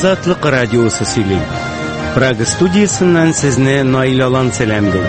Азатлык радиосы сөйли. Прага студиясыннан сезне Наил Алан сәламлый.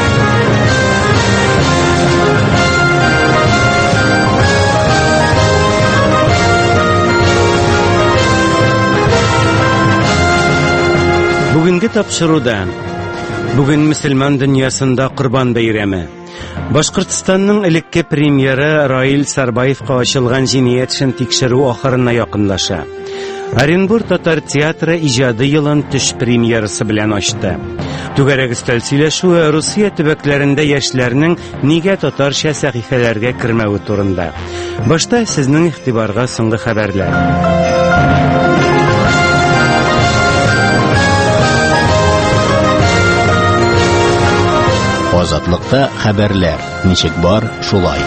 Бүгенге тапшыруда бүген мөселман дөньясында Корбан бәйрәме. Башкортстанның элекке премьеры Раил Сарбаевка ачылган җинаять эшен тикшерү ахырына якынлаша. Оренбург татар театры иҗады елын төш премьерасы белән ачты. Түгәрәк өстәл сөйләшүе Русия төбәкләрендә яшьләрнең нигә татарча сәхифәләргә кермәве турында. Башта сезнең игътибарга соңгы хәбәрләр. Азатлыкта хәбәрләр. Ничек бар, шулай.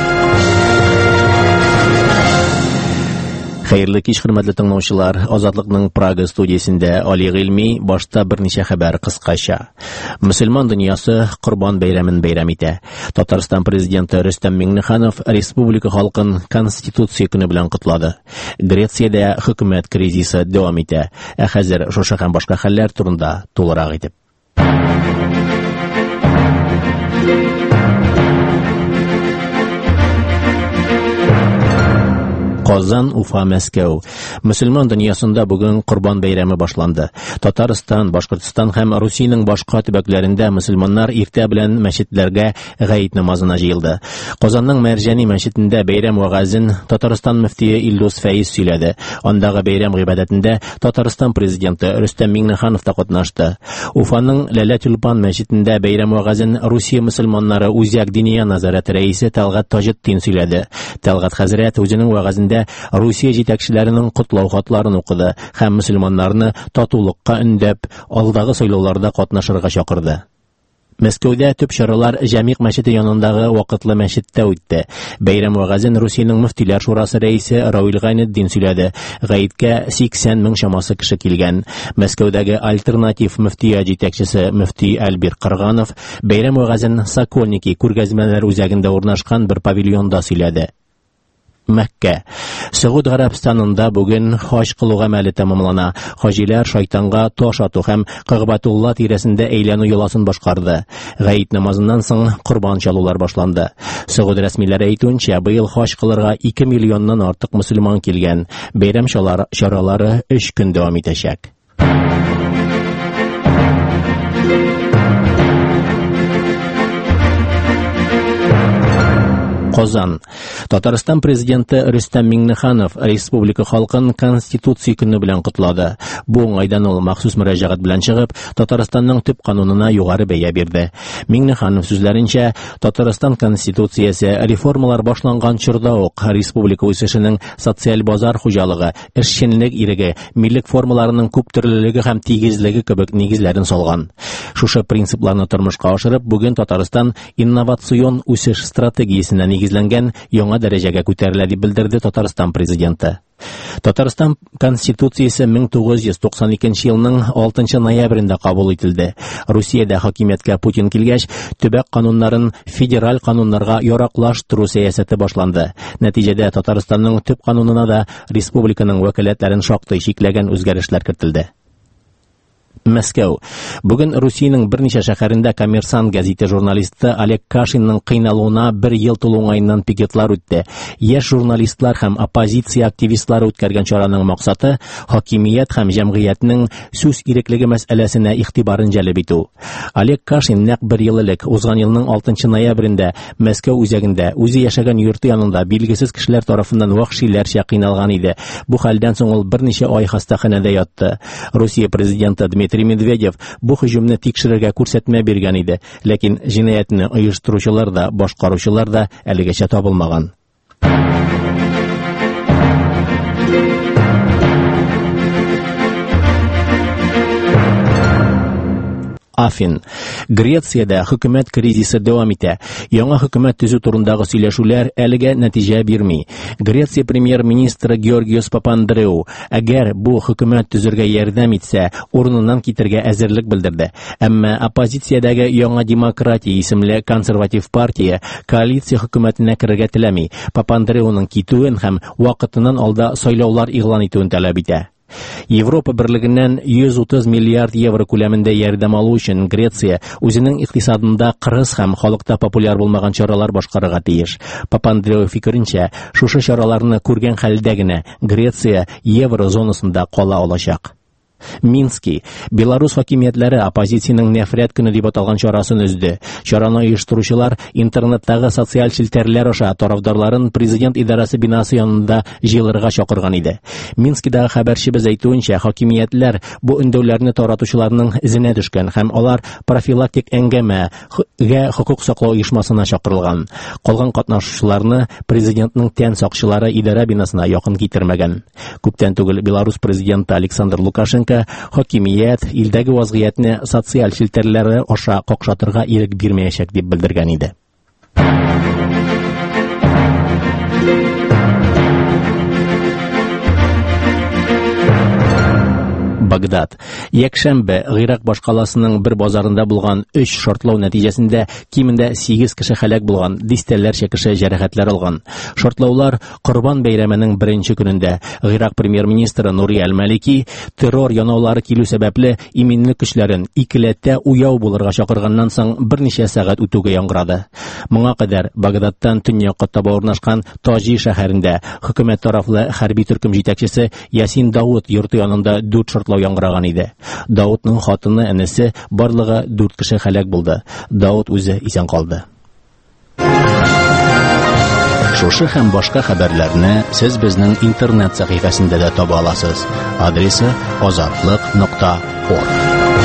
Хәерле кич, хөрмәтле тыңлаучылар. Азатлыкның Прага студиясендә Али Гыйльми, башта берничә хәбәр кыскача. Мөселман дөньясы Корбан бәйрәмен бәйрәм итә. Татарстан президенты Рөстәм Миңнеханов республика халкын Конституция көне белән котлады. Грециядә хөкүмәт кризисы дәвам итә. Хәзер шушы һәм башка хәлләр турында тулырак итеп. Казан, Уфа, Мәскәү. Мөселман дөньясында бүген Корбан бәйрәме башланды. Татарстан, Башкортстан һәм Русиянең башка төбәкләрендә мөселманнар иртә белән мәчетләргә гаит намазына җыелды. Казанның Мәрҗани мәчетендә бәйрәм вәгазен Татарстан мөфтие Илдус Фәиз сөйләде. Андагы бәйрәм гыйбадәтендә Татарстан президенты Рөстәм Миңнеханов та катнашты. Уфаның Ләлә-Тюльпан мәчетендә бәйрәм вәгазен Русия мөселманнары Үзәк диния назарәте рәисе Тәлгат Таҗетдин сөйләде. Тәлгат хәзрәт үзенең вәгазендә Русия җитәкчеләренең котлау хатларын укыды һәм мөселманнарны татулыкка өндәп, алдагы сайлауларда катнашырга чакырды. Мәскәүдә төп чаралар Җәмигъ мәчете янындагы вакытлы мәчеттә үтте. Бәйрәм вәгазен Русиянең мөфтиләр шурасы рәисе Рауил Гайнетдин сөйләде. Гаиткә 80 мең чамасы кеше килгән. Мәскәүдәге альтернатив мөфтия җитәкчесе мөфти Альбир Кырганов бәйрәм вәгазен Сокольники күргәзмәләр үзәгендә урнашкан бер павильонда сөйләде. Мәккә. Сәгуд Гарәбстанында бүген хаҗ кылу гамәле тәмамлана. Хаҗилар шайтанга таш ату һәм Кагъбатулла тирәсендә әйләнү йоласын башкарды. Гаит намазыннан соң Корбан чалулар башланды. Сәгуд рәсмиләре әйтүенчә, быел хаҗ кылырга 2 миллионнан артык мөселман килгән. Бәйрәм чаралары 3 көн дәвам итәчәк. Казан. Татарстан президенты Рөстәм Миңнеханов республика халкын Конституция көне белән котлады. Бу уңайдан ул махсус мөрәҗәгать белән чыгып, Татарстанның төп канунына югары бәя бирде. Миңнеханов сүзләренчә, Татарстан Конституциясе реформалар башланган чорда ук республика үсешенең социаль базар хуҗалыгы, эшчәнлек иреге, милләт формаларының күп төрлелеге һәм тигезлеге кебек нигезләрен салган. Шушы принципларны тормышка ашырып, бүген Татарстан инновацион үсеш стратегиясенә нигезләнгән яңа дәрәҗәгә күтәрелә дип белдерде Татарстан президенты. Татарстан Конституциясе 1992 елның 6 ноябрендә кабул ителде. Русиядә хакимияткә Путин килгәч, төбәк кануннарын федераль кануннарга яраклаштыру сәясәте башланды. Нәтиҗәдә Татарстанның төп канунына да республиканың вәкаләтләрен шактый чикләгән үзгәрешләр кертелде. Мәскәү. Бүген Русиянең берничә шәһәрендә Коммерсант гәзите журналисты Олег Кашинның кыйналуына 1 ел тулуңайыннан пикетлар үтте. Яшь журналистлар һәм оппозиция активистлары үткәргән чараның максаты хакимият һәм җәмгыятьнең сүз иреклеге мәсьәләсенә игътибарын җәлеп итү. Олег Кашин нәкъ 1 ел элек, узган елның 6 ноябрендә Мәскәү үзәгендә үзе яшәгән йорты янында билгесез кешеләр тарафыннан вахшиләрчә кыйналган иде. Бу хәлдән соң ул берничә ай хастаханәдә ятты. Русия президенты Дмитрий Медведев бу һөҗүмне тикшерергә күрсәтмә биргән иде, ләкин җинаятьне оештыручылар да, башкаручылар да әлегәчә табылмаган. Афин. Грециядә хөкүмәт кризисы дәвам итә. Яңа хөкүмәт төзү турындагы сөйләшүләр әлегә нәтиҗә бирми. Греция премьер-министры Георгиос Папандреou, әгәр бу хөкүмәт төзергә ярдәм итсә, урыныннан китәргә әзерлек белдерде. Әмма оппозициядәге Яңа демократия исемле консерватив партия коалиция хөкүмәтенә керергә теләми. Папандреouның китүен һәм вакытыннан алда сайлаулар игълан итүен таләп итә. Европа берлегеннән 130 миллиард евро күләмендә ярдәм алу өчен Греция үзенең икътисадында кырыс һәм халыкта популяр булмаган чаралар башкарырга тиеш. Папандреou фикеренчә, шушы чараларны күргән хәлдә генә Греция евро зонасында кала алачак. Мински. Беларус хакимиятләре оппозициянең нәфрәт көне дип аталган чарасын үзде. Чараны оештыручылар интернеттагы социаль челтәрләр аша тарафдарларын президент идарәсе бинасы янында җыелырга чакырган иде. Минскидагы хәбәрчебез әйтүенчә, хакимиятләр бу өндәүләрне таратучыларның эзенә төшкән һәм алар профилактик әңгәмәгә хокук саклау оешмасына чакырылган. Калган катнашучыларны президентның тән сакчылары идарә бинасына якын китермәгән. Күптән түгел Беларус президенты Александр Лукашенко хакимият илдәге вазгыятьне социаль челтәрләре аша какшатырга ирек бирмәячәк дип белдергән иде. Багдад. Якшәмбе Гыйрак башкаласының бер базарында булган 3 шартлау нәтиҗәсендә кимендә 8 кеше һәлак булган, дистәләрчә кеше җәрәхәтләр алган. Шартлаулар Корбан бәйрәменең беренче көнендә. Гыйрак премьер-министры Нури Әл-Малики террор янаулары килү сәбәпле иминлек көчләрен икеләттә уяу булырга чакырганнан соң берничә сәгать үтүгә яңгырады. Моңа кадәр Багдадтан төньякка таба урнашкан Таҗи шәһәрендә хөкүмәт тарафлы хәрби төркем җитәкчесе Ясин Дауд йорты янында 4 шартлау яңгыраган иде. Даудның хатыны, әнисе, барлыгы 4 кеше һәлак булды. Дауд үзе исән калды. Шушы һәм башка хәбәрләрне сез безнең интернет сәхифәсендә дә таба аласыз. Адресы azatlyk.org.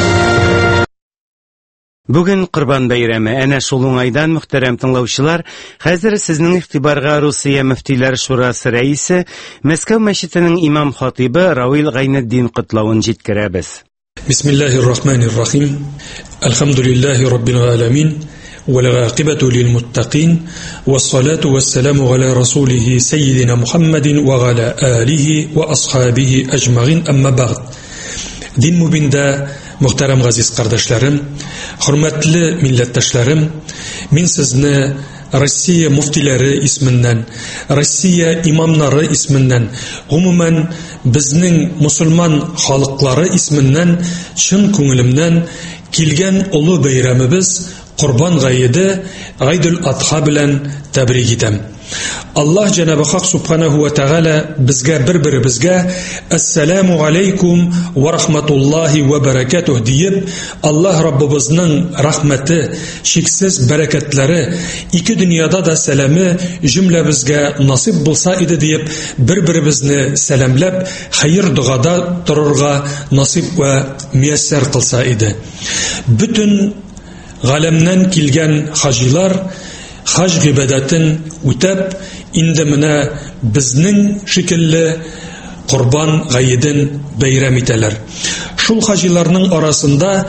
Бүген Корбан бәйрәме. Әнә шул уңайдан, мөхтәрәм тыңлаучылар, хәзер сезнең игътибарга Русия мөфтиләр шурасы рәисе, Мәскәү мәчетенең имам-хатибы Равил Гайнетдин котлавын җиткерәбез. Бисмиллаһир-рахманир-рахим. Алхамдулиллаһи раббил галәмин. والعاقبة للمتقين والصلاة والسلام على رسوله سيدنا محمد وعلى آله وأصحابه أجمعين أما بعد. Дин мубинда muhtaram газиз кардәшләрем, хөрмәтле милләттәшләрем, мин сезне Россия муфтиләре исменнән, Россия имамнары исменнән, гомумән безнең мусульман халыклары исменнән чын күңелемнән килгән улы бәйрәмебез Корбан гаиде Гайдул Адха белән тәбрик итәм. Аллаһ Җанабы Хак Субханаһу ва Тәгалә безгә бер-беребезгә Ассаламу алейкум ва рахматуллаһи ва баракатуһ диеп, Аллаһ Раббыбызның рәхмәте, шиксез бәрәкәтләре, ике дөньяда да сәламе җөмләбезгә насип булса иде диеп, бер-беребезне сәламләп, хәер дугада торырга насип ва мияссәр кылса иде. Бүтән галәмнән килгән хаҗилар хаж гыйбадәтен үтәп, инде менә безнең шикелле Корбан гаиден бәйрәм итәләр. Шул хаҗиларның арасында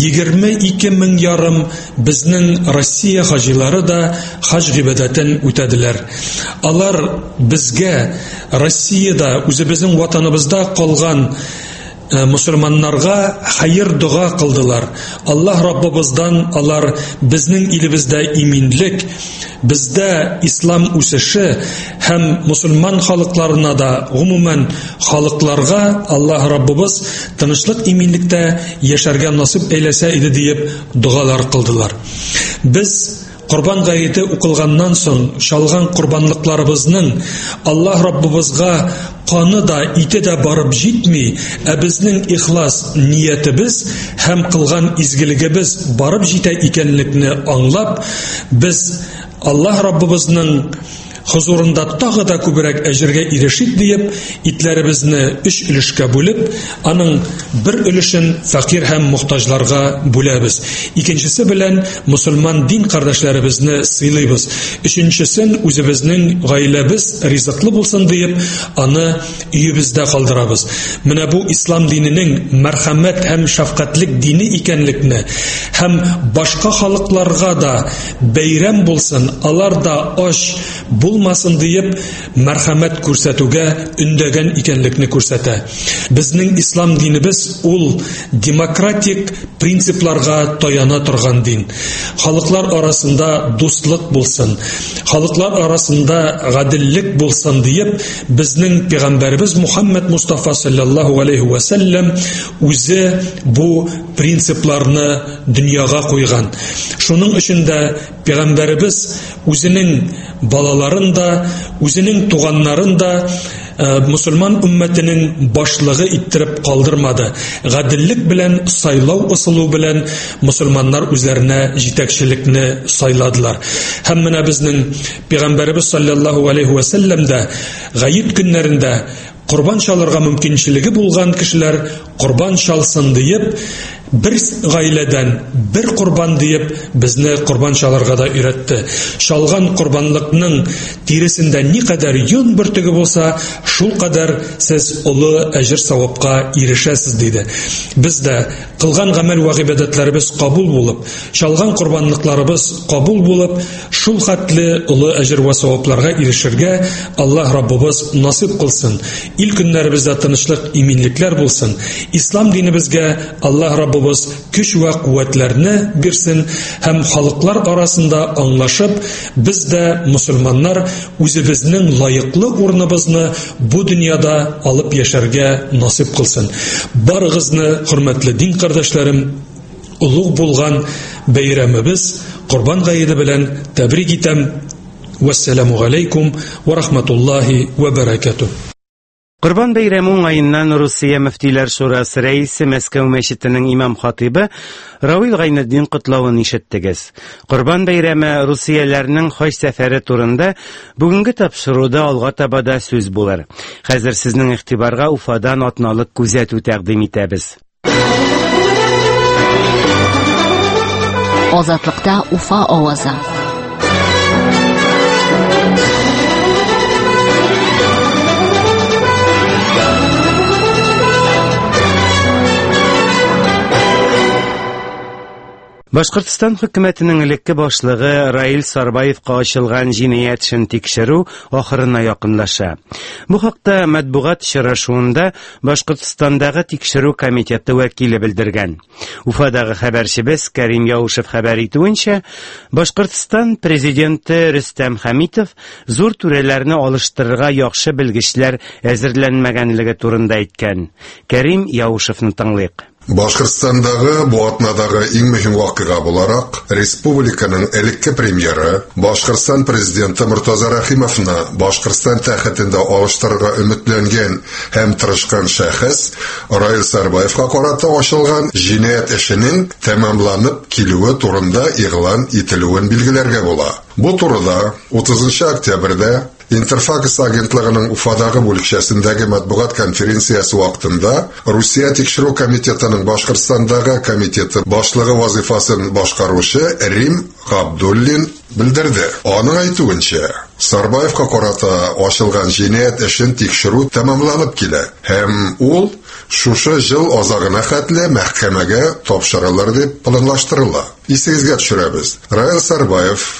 22 мең ярым безнең Россия хаҗилары да хаж гыйбадәтен үтәделәр. Алар безгә Россиядә, үзебезнең ватаныбызда калган мусульманнарга хәер дуга кылдылар. Аллаһ Раббыбыздан алар безнең илебездә иминлек, бездә ислам үсеше һәм мусульман халыкларына да, гомумән халыкларга Аллаһ Раббыбыз тынычлык иминлектә яшәргә насип әйләсә иде диеп дугалар кылдылар. Без Корбан гаиде укылганнан соң шалган курбанлыкларыбызның Аллаһ Раббыбызга каны да, ите дә барып җитми, безнең ихлас ниятебез һәм кылган изгелегебез барып җитә икәнлекне аңлап, без Аллаһ Раббыбызның хузурында тагы да күбрәк әҗергә ирешик диеп, итләребезне 3 өлешкә бүлеп, аның бер өлешен фәкир һәм мохтаҗларга бүләбез. Икенчесе белән мусульман дин кардәшләребезне сыйлыйбыз. Өченчесен үзебезнең гаиләбез ризыклы булсын диеп, аны өебездә калдырабыз. Менә бу ислам диненең мәрхәмәт һәм шәфкатьлек дине икәнлекне һәм башка халыкларга да бәйрәм булсын, алар да аш булмасын диеп мәрхәмәт күрсәтүгә өндәгән икәнлекне күрсәтә. Безнең ислам динебез ул демократик принципларга таяна торган дин. Халыклар арасында дуслык булсын, халыклар арасында гаделлек булсын диеп, безнең пәйгамбәрбез Мухаммад Мустафа саллаллаху алейхи ва саллям үзе бу принципларны дөньяга куйган. Шуның өчен дә пәйгамбәрбез үзенең балаларын да, үзенең туганнарын да мусульман уммәтенең башлыгы иттереп калдырмады. Гаделлек белән, сайлау ысулы белән мусульманнар үзләренә җитәкчелекне сайладылар. Һәм менә безнең пәйгамбәрбез саллаллаху алейхи ва саллям да гаит көннәрендә Корбан чалырга мөмкинчелеге булган кешеләр корбан чалсын диеп, бер гаиләдән бер корбан диеп безне корбан чалырга да өйрәтте. Чалган корбанлыкның тиресендә никадәр йон бөртеге булса, шул кадәр сез олы әҗр савапка ирешәсез диде. Без дә кылган гамәл ва гыйбадәтләребез кабул булып, чалган корбанлыкларыбыз кабул булып, шул хәтле олы әҗр ва савапларга ирешергә Аллаһ Раббыбыз насыйп кылсын. Ил көннәребездә тынычлык, иминлекләр булсын. Ислам динебезгә Аллаһ Раббыбыз көч ва куәтләрне бирсен һәм халыклар арасында аңлашып, без дә мусульманнар үзебезнең лаеклы урыныбызны бу дөньяда алып яшәргә насыйп кылсын. Барыгызны, хөрмәтле дин кардәшләрем, улуг булган бәйрәмебез Корбан гаете белән тәбрик итәм. Вассаламу алейкум ва рахматуллаһи ва баракатуһ. Корбан бәйрәме уңаеннан Русия мөфтиләр шурасы рәисе, Мәскәү мәчетенең имам-хатибы Равил Гайнетдин котлавын ишеттегез. Корбан бәйрәме Русияләрнең хаҗ сәфәре турында бүгенге тапшыруда алга таба да сүз булыр. Хәзер сезнең игътибарга Уфадан атналык күзәтү тәкъдим итәбез. Азатлыкта Уфа авазы. Башкортстан хөкүмәтенең элекке башлыгы Раил Сарбаевка ачылган җинаять эшен тикшерү ахырына якынлаша. Бу хакта матбугат очрашуында Башкортстандагы тикшерү комитеты вәкиле белдергән. Уфадагы хәбәрчебез Кәрим Яушев хәбәр итүенчә, Башкортстан президенты Рөстәм Хәмитов зур түрәләрне алыштырырга яхшы белгечләр әзерләнмәгәнлеге турында әйткән. Кәрим Яушевны тыңлыйк. Башкортстандагы бу атнадагы иң мөһим вакыйга буларак республиканың элекке премьеры Башкортстан президенты Муртаза Рахимовны Башкортстан тәхетендә алыштырырга өметләнгән һәм тырышкан шәхес Раил Сарбаевка карата ачылган җинаять эшенең тәмамланып килүе турында игълан ителүен билгеләргә була. Бу турыда 30 октябрьдә Интерфакс агентлыгының Уфадагы бүлекчәсендәге матбугат конференциясе вакытында Русия тикшерү комитетының Башкортстандагы комитеты башлыгы вазифасын башкаручы Рим Габдуллин белдерде. Аның әйтүенчә, Сарбаевка карата ачылган җинаять эшен тикшерү тәмамланып килә һәм ул шушы ел азагына хәтле мәхкәмәгә тапшырылыр дип планлаштырыла. Исегезгә төшерәбез. Раил Сарбаев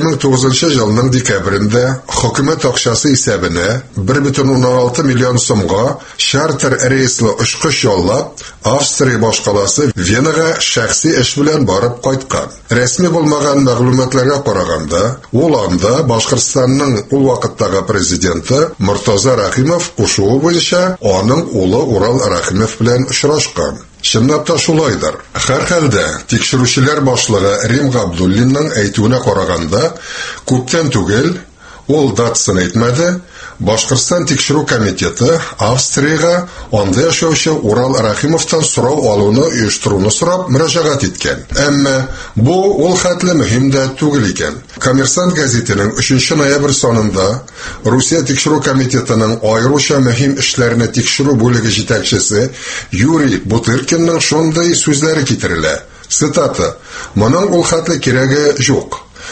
2009 елның декабрендә хөкүмәт акчасы исәбенә 1,16 миллион сумга чартер рейслы очкыч яллап, Австрия башкаласы Венага шәхси эш белән барып кайткан. Рәсми булмаган мәгълүматларга караганда, ул анда Башкортстанның ул вакыттагы президенты Муртаза Рахимов кушуы буенча аның улы Урал Рахимов белән очрашкан. Чынлап та шулайдыр. Һәрхәлдә тикшерүчеләр башлыгы Рим Габдуллинның әйтүенә караганда, күптән түгел ул датасын әйтмәде, Башкортстан тикшерү комитеты Австриягә анда яшәүче Урал Рахимовтан сорау алуны оештыруны сорап мөрәҗәгать иткән. Әмма бу ул хәтле мөһим дә түгел икән. Коммерсант газетының 3 ноябрь санында Русия тикшерү комитетының аеруча мөһим эшләрне тикшерү бүлеге җитәкчесе Юрий Бутыркинның шундый сүзләре китерелә. Цитата: "Моның ул хәтле кирәге юк.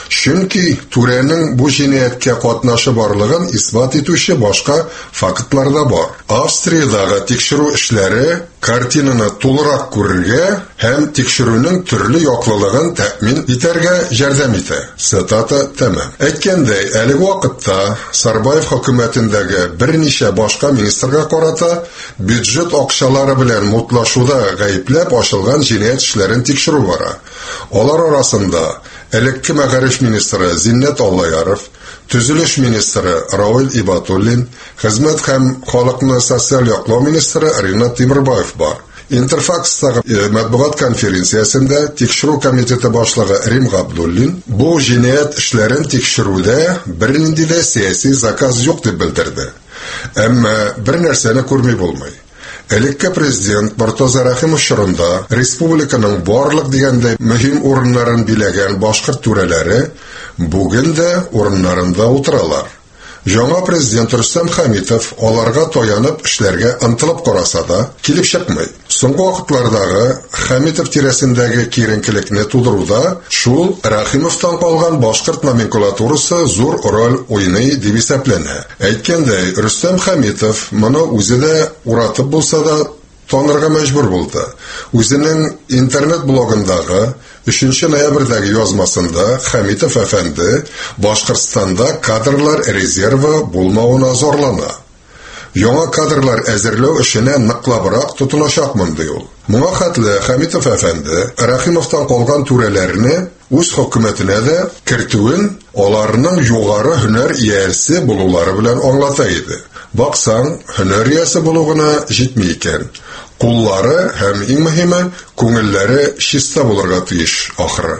Чөнки түрәнең бу җинаятькә катнашы барлыгын исбат итүче башка фактлар да бар. Австриядагы тикшерү эшләре картинаны тулырак күрергә һәм тикшерүнең төрле яклылыгын тәэмин итәргә ярдәм итә. Цитата тәмам. Әйткәндәй, әлеге вакытта Сарбаев хөкүмәтендәге берничә башка министрга карата бюджет акчалары белән мутлашуда гаепләп ачылган җинаят эшләрен тикшерү бара. Алар арасында элекке мәгариф министры Зиннәт Аллаяров, Төзелеш министры Рауль Ибатуллин, Хезмәт һәм халыкны социаль яклау министры Ринат Тимербаев бар. Интерфакстагы матбугат конференциясендә тикшерү комитеты башлыгы Рим Габдуллин бу җинаят эшләрен тикшерүдә бернинди дә сәяси заказ юк дип белдерде. Әмма бер нәрсәне күрми булмый. Элекке президент Мортаза Рәхимов чорында республиканың барлык дигәндәй мөһим урыннарын биләгән башкорт түрәләре бүген дә урыннарында утыралар. Жаңа президент Рөстәм Хәмитов аларга таянып эшләргә ынтылып караса да, килеп чыкмый. Соңгы вакытлардагы Хәмитов тирәсендәге киеренкелекне тудыруда шул Рәхимовтан калган башкорт номенклатурасы зур роль уйный дип исәпләнә. Әйткәндәй, Рөстәм Хәмитов моны үзе дә уратып булса да танырга мәҗбүр булды. Үзенең интернет блогындагы 3 ноябрьдәге язмасында Хәмитов әфәнде Башкортстанда кадрлар резервы булмавына зарлана. Яңа кадрлар әзерләү эшенә ныклабрак тотыначакмын ди ул. Моңа хәтле Хәмитов әфәнде Рәхимовтан калган түрәләрне үз хөкүмәтенә дә кертүен аларның югары һөнәр иясе булулары белән аңлата иде. Баксаң, һөнәр иясе булу гына җитми икән. Куллары һәм иң мөһиме күңелләре чиста булырга тиеш ахыры.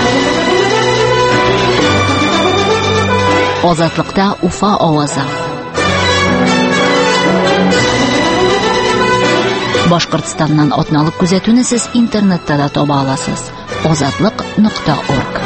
Азатлыкта Уфа авазы. Башкортстаннан атналык күзәтүне сез интернетта да таба аласыз. Azatlıq.org.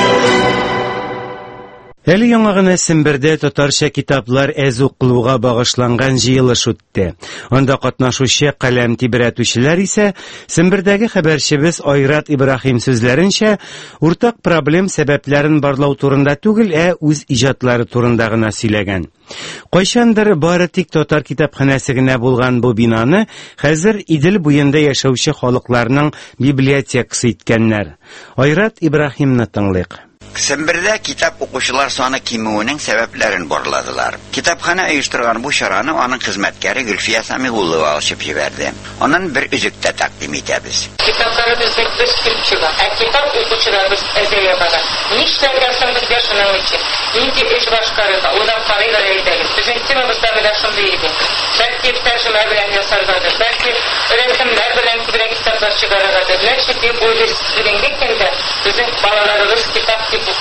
Әле яңа гына Сембердә татарча китаплар әзү кылуга багышланган җыелыш үтте. Анда катнашучы каләм тибрәтүчеләр исә Сембердәге хәбәрчебез Айрат Ибрахим сүзләренчә уртак проблем сәбәпләрен барлау турында түгел, үз иҗатлары турында гына сөйләгән. Кайчандыр бары тик татар китапханәсе генә булган бу бинаны хәзер Идел буенда яшәүче халыкларның библиотекасы иткәннәр. Айрат Ибрахимны тыңлыйк. Сембердә китап укучылар саны кимүенең сәбәпләрен борладылар. Китапхана оештырган бу чараны аның хезмәткәре Гөлфия Самигулова алып җибәрде. Аның бер үзектә тәкъдим итәбез. Китапларыбызны без килчегә, китап укучыларыбыз әзерләп ала. Нишләргә соң безгә шуның өчен? Нинди эш башкарырга, удан карыйлар әйтәбез. Безнең темабызда менә шундый иде. Бәлки тәрҗемә белән ясаргадыр, бәлки рәсемнәр белән күбрәк китаплар чыгарыргадыр. Ләкин бу дигәндә безнең балаларыбыз китап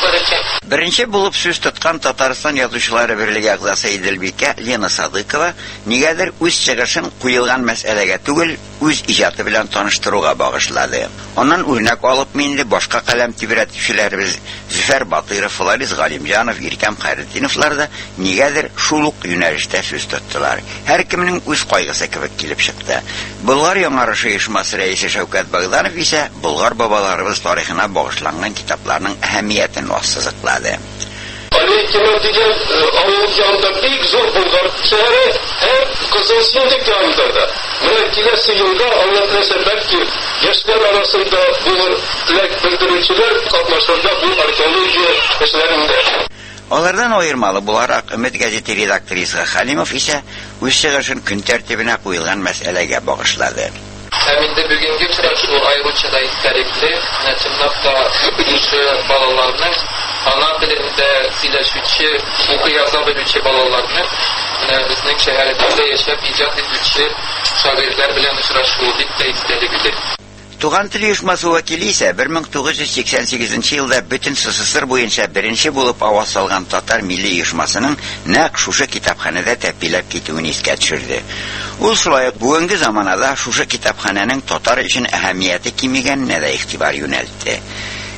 Беренче булып сүз тоткан Татарстан язучылары берлеге әгъзасы Иделбикә Лена Садыкова нигәдер үз чыгышын куелган мәсьәләгә түгел, үз иҗаты белән таныштыруга багышлады. Аннан үрнәк алып минде башка каләм тибрәтүчеләребез Зөфәр Батыров, Флорис Галимҗанов, Иркәм Хәйретдиновлар да нигәдер шул ук юнәлештә сүз тоттылар. Һәр кемнең үз кайгысы кебек килеп чыкты. Болгар яңарышы оешмасы рәисе Шәүкәт Богданов исә Болгар бабаларыбыз тарихына багышланган китапларның әһәмиятен ассызыклады. Aleyküm'e diyen Anadolu'da büyük zor Bulgar şehri hem Kızılsındık yanında. Melekilesi yılda anlatılırsa belki gençler arasında bu dilek bildiriciler katlaşırda bu arkeoloji işlerinde. Алардан ayırmalı bularak Ümit Gazeti redaktorisi Halimov ise үз чыгышын көн тәртибенә куелган мәсьәләгә багышлады. Hem de bugünkü bu ayrıca da isterikli, tırnak da bilişi balalarının ana dilinde sileşüçü, oku yazma bilişi balalarının bizning şehrimizde yaşayıp icat edilişi şagirtler bilen uçraşıldık da istedik. Туган тел оешмасы вәкиле исә 1988 елда бөтен СССР буенча беренче булып аваз салган татар милли оешмасының нәкъ шушы китапханәдә тәпиләп китүен искә төшерде. Ул шулай ук бүгенге заманада шушы китапханәнең татар өчен әһәмияте кимигәненә дә игътибар юнәлтте.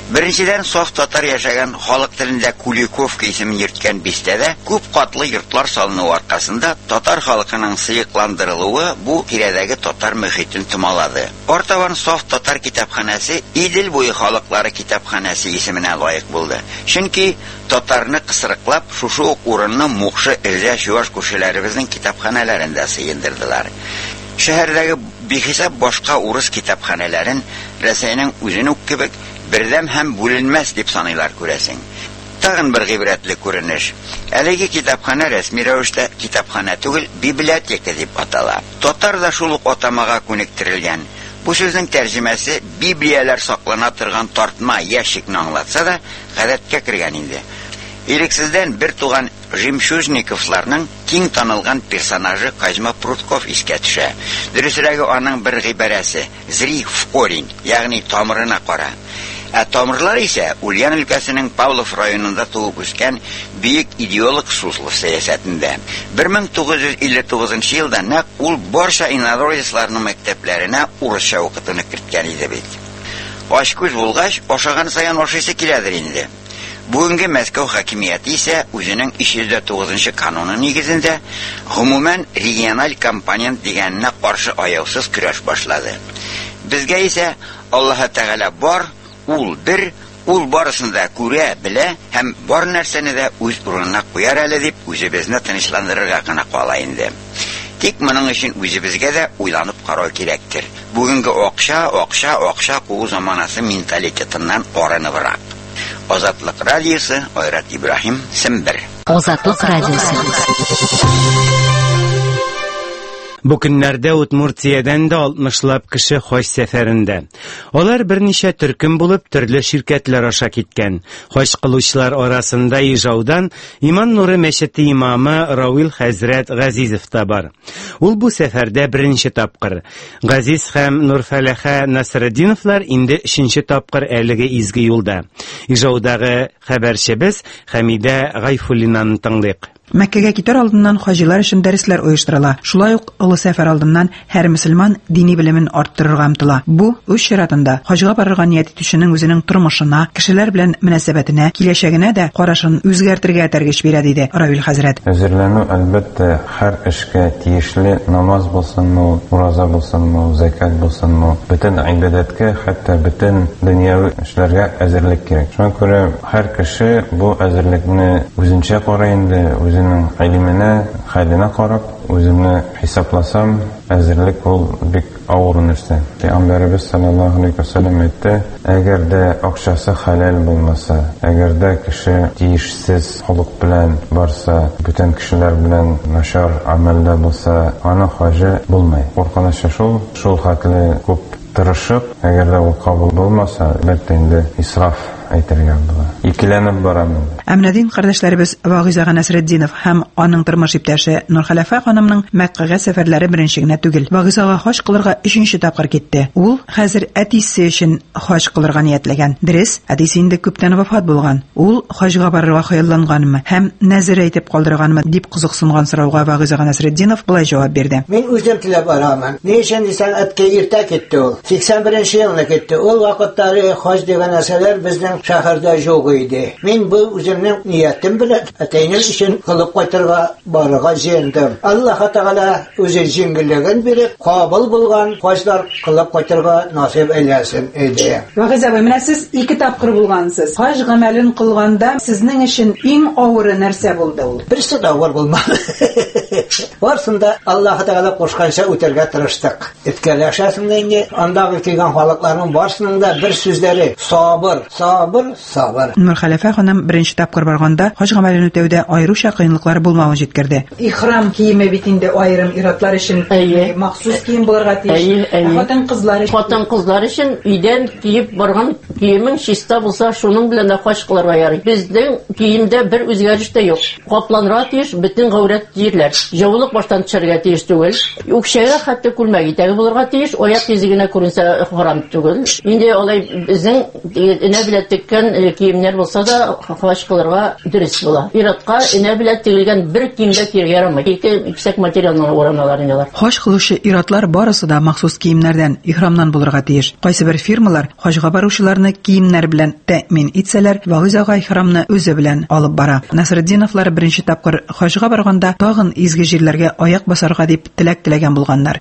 Беренчедән, саф татар яшәгән халык телендә Куликовка исемен йөрткән бистәдә күп катлы йортлар салыну аркасында татар халкының сыйыкландырылуы бу тирәдәге татар мөхитен томалады. Артабан саф татар китапханәсе Идел буе халыклары китапханәсе исеменә лаек булды. Чөнки татарны кысрыклап шушы ук урынны Мукшы, Эрзә, Чуваш күршеләребезнең китапханәләрендә сыендырдылар. Шәһәрдәге бихисап башка урыс китапханәләрен Рәсәйнең үзен үк кебек бердәм һәм бүленмәс дип саныйлар күрәсең. Тагын бер гыйбрәтле күренеш. Әлеге китапханә рәсми рәвештә китапханә түгел, библиотека дип атала. Татар да шул ук атамага күнектерелгән. Бу сүзнең тәрҗемәсе Библияләр саклана торган тартма ящикны аңлатса да, гадәткә кергән инде. Ирексездән бер туган Жемчужниковларның киң танылган персонажы Казьма Прутков искә төшә. Дөресрәге аның бер гыйбарәсе «Зри в корень», ягъни тамырына кара. Тамырлар исә Ульян өлкәсенең Павлов районында туып үскән бөек идеолог Суслов сәясәтендә. 1959 елда нәкъ ул барча инородецларның мәктәпләренә урысча укытуны керткән иде бит. Аш күз булгач, ашаган саян ашыйсы киләдер инде. Бүгенге Мәскәү хакимияте исә үзенең 309 кануны нигезендә гомумән региональ компонент дигәненә каршы аяусыз көрәш башлады. Безгә исә Аллаһ Тәгалә бар, ул бер, ул барысын да күрә, белә һәм бар нәрсәне дә үз урынына куяр әле дип үзебезне тынычландырырга гына кала инде. Тик моның өчен үзебезгә дә уйланып карау кирәктер. Бүгенге акча куу заманасы менталитетыннан арыныбрак. Азатлык радиосы, Айрат Ибраһим, Сембер. Азатлык радиосы. Бу көннәрдә Удмуртиядән дә 60лап кеше хаҗ сәфәрендә. Алар берничә төркем булып төрле ширкәтләр аша киткән. Хаҗ кылучылар арасында Ижаудан Иман Нуры мәчете имамы Равил хәзрәт Газизов та бар. Ул бу сәфәрдә беренче тапкыр. Газиз һәм Нурфәләхә Насретдиновлар инде 3нче тапкыр әлеге изге юлда. Ижаудагы хәбәрчебез Хәмидә Гайфуллинаны тыңлыйк. Мәккәгә китәр алдыннан хаҗилар өчен дәресләр оештырыла. Шулай ук олы сәфәр алдыннан һәр мөселман дини белемен арттырырга омтыла. Бу үз чиратында хаҗга барырга ният итүченең үзенең тормышына, кешеләр белән мөнәсәбәтенә, киләчәгенә дә карашын үзгәртергә тәргеш бирә диде Равил хәзрәт. Әзерләнү әлбәттә һәр эшкә тиешле, намаз булсынмы, ураза булсынмы, закат булсынмы, бөтен ибадәткә, хәтта бөтен дөньяви эшләргә әзерлек кирәк. Шуңа күрә һәр кеше бу әзерлекне үзенчә карый инде. Үзенең илменә, хәленә карап, үземне хисапласам, әзерлек ул бик авыр нәрсә. Пәйгамбәрбез саллаллаһу алейһи ва саллям әйтте: әгәр дә акчасы хәлал булмаса, әгәр дә кеше тиешсез холык белән барса, бүтән кешеләр белән начар амәлдә булса, аны хаҗы булмый. Куркыныч шул хәтле күп тырышып, әгәр дә ул кабул булмаса, әлбәттә инде исраф әйтергә була. Икеләнеп барам. Әмнәдин кардәшләребез Вагызага Насретдинов һәм аның тормыш иптәше Нурхәләфә ханымның Мәккәгә сәфәрләре беренче генә түгел. Вагызага хаҗ кылырга 3нче тапкыр китте. Ул хәзер әтисе өчен хаҗ кылырга ниятләгән. Дөрес, әтисе инде күптән вафат булган. Ул хаҗга барырга хыялланганмы һәм нәзер әйтеп калдырганмы дип кызыксынган сорауга Вагызага Насретдинов булай җавап бирде. Мин үзем теләп барамын. Ни өчен дисәң, әткә иртә китте ул. 81нче елда китте. Ул вакыттары хаҗ дигән нәрсәләр безнең шәһәрдә юк иде. Мин бу үземнең ниятем белән әтәйнең өчен кылып кайтырга барырга җыендым. Аллаһ Тәгалә үзе җиңгеллеген биреп, кабул булган хаҗлар кылып кайтырга насыйп әйләсен иде. Вагыз абый, менә сез 2 тапкыр булгансыз. Хаҗ гамәлен кылганда сезнең өчен иң авыры нәрсә булды ул? Берсе дә авыр булмады. Барсында Аллаһ Тәгалә кушканча үтәргә тырыштык. Иткәләшәсең инде, андагы килгән халыкларның барсының да бер сүзләре: сабыр, сабыр, сабыр. Нурхәләфә ханым беренче тапкыр барганда хаҗ гамәлен үтәүдә аеруча кыенлыклар булмавын җиткерде. Ихрам киеме бит инде аерым иратлар өчен махсус кием булырга тиеш. Хатын-кызлар өчен өйдән киеп барган киемең чиста булса, шуның белән дә хаҗ кылырга ярый. Безнең киемдә бер үзгәреш тә юк. Капланырга тиеш бөтен гәүрәт җирләр. Җавылык баштан төшәргә тиеш түгел. Үкчәгә хәтта күлмәк итәге булырга тиеш, аяк тизегенә күренсә харам түгел. Инде алай безнең энә белән теккән киемнәр булса да хаҗ кылырга дөрес була. Иратка энә белән тегелгән бер киемдә киргә ярамый. Ике ипсәк материалны ураналар инеләр. Хаҗ кылучы иратлар барысы да махсус киемнәрдән, ихрамнан булырга тиеш. Кайсы бер фирмалар хаҗга баручыларны киемнәр белән тәэмин итсәләр, вагыйз ага ихрамны үзе белән алып бара. Насретдиновлар беренче тапкыр хаҗга барганда тагын изге җирләргә аяк басарга дип теләгән булганнар.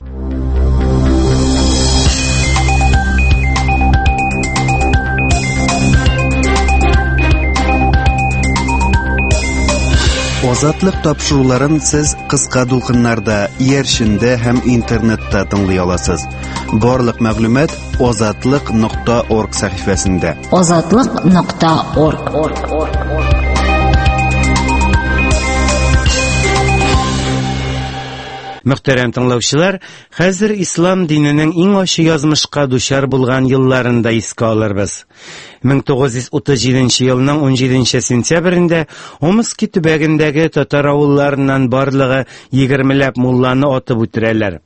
Азатлык тапшыруларын сез кыска дулкыннарда, ияршендә һәм интернетта тыңлый аласыз. Барлык мәгълүмат azatliq.org сәхифәсендә. azatliq.org. Мөхтәрәм тыңлаучылар, хәзер ислам диненең иң ачы язмышка дучар булган елларында искә алырбыз. 1937 елның 17 сентябрендә Омский төбәгендәге татар авылларыннан барлыгы 20ләп мулланы атып үтерәләр.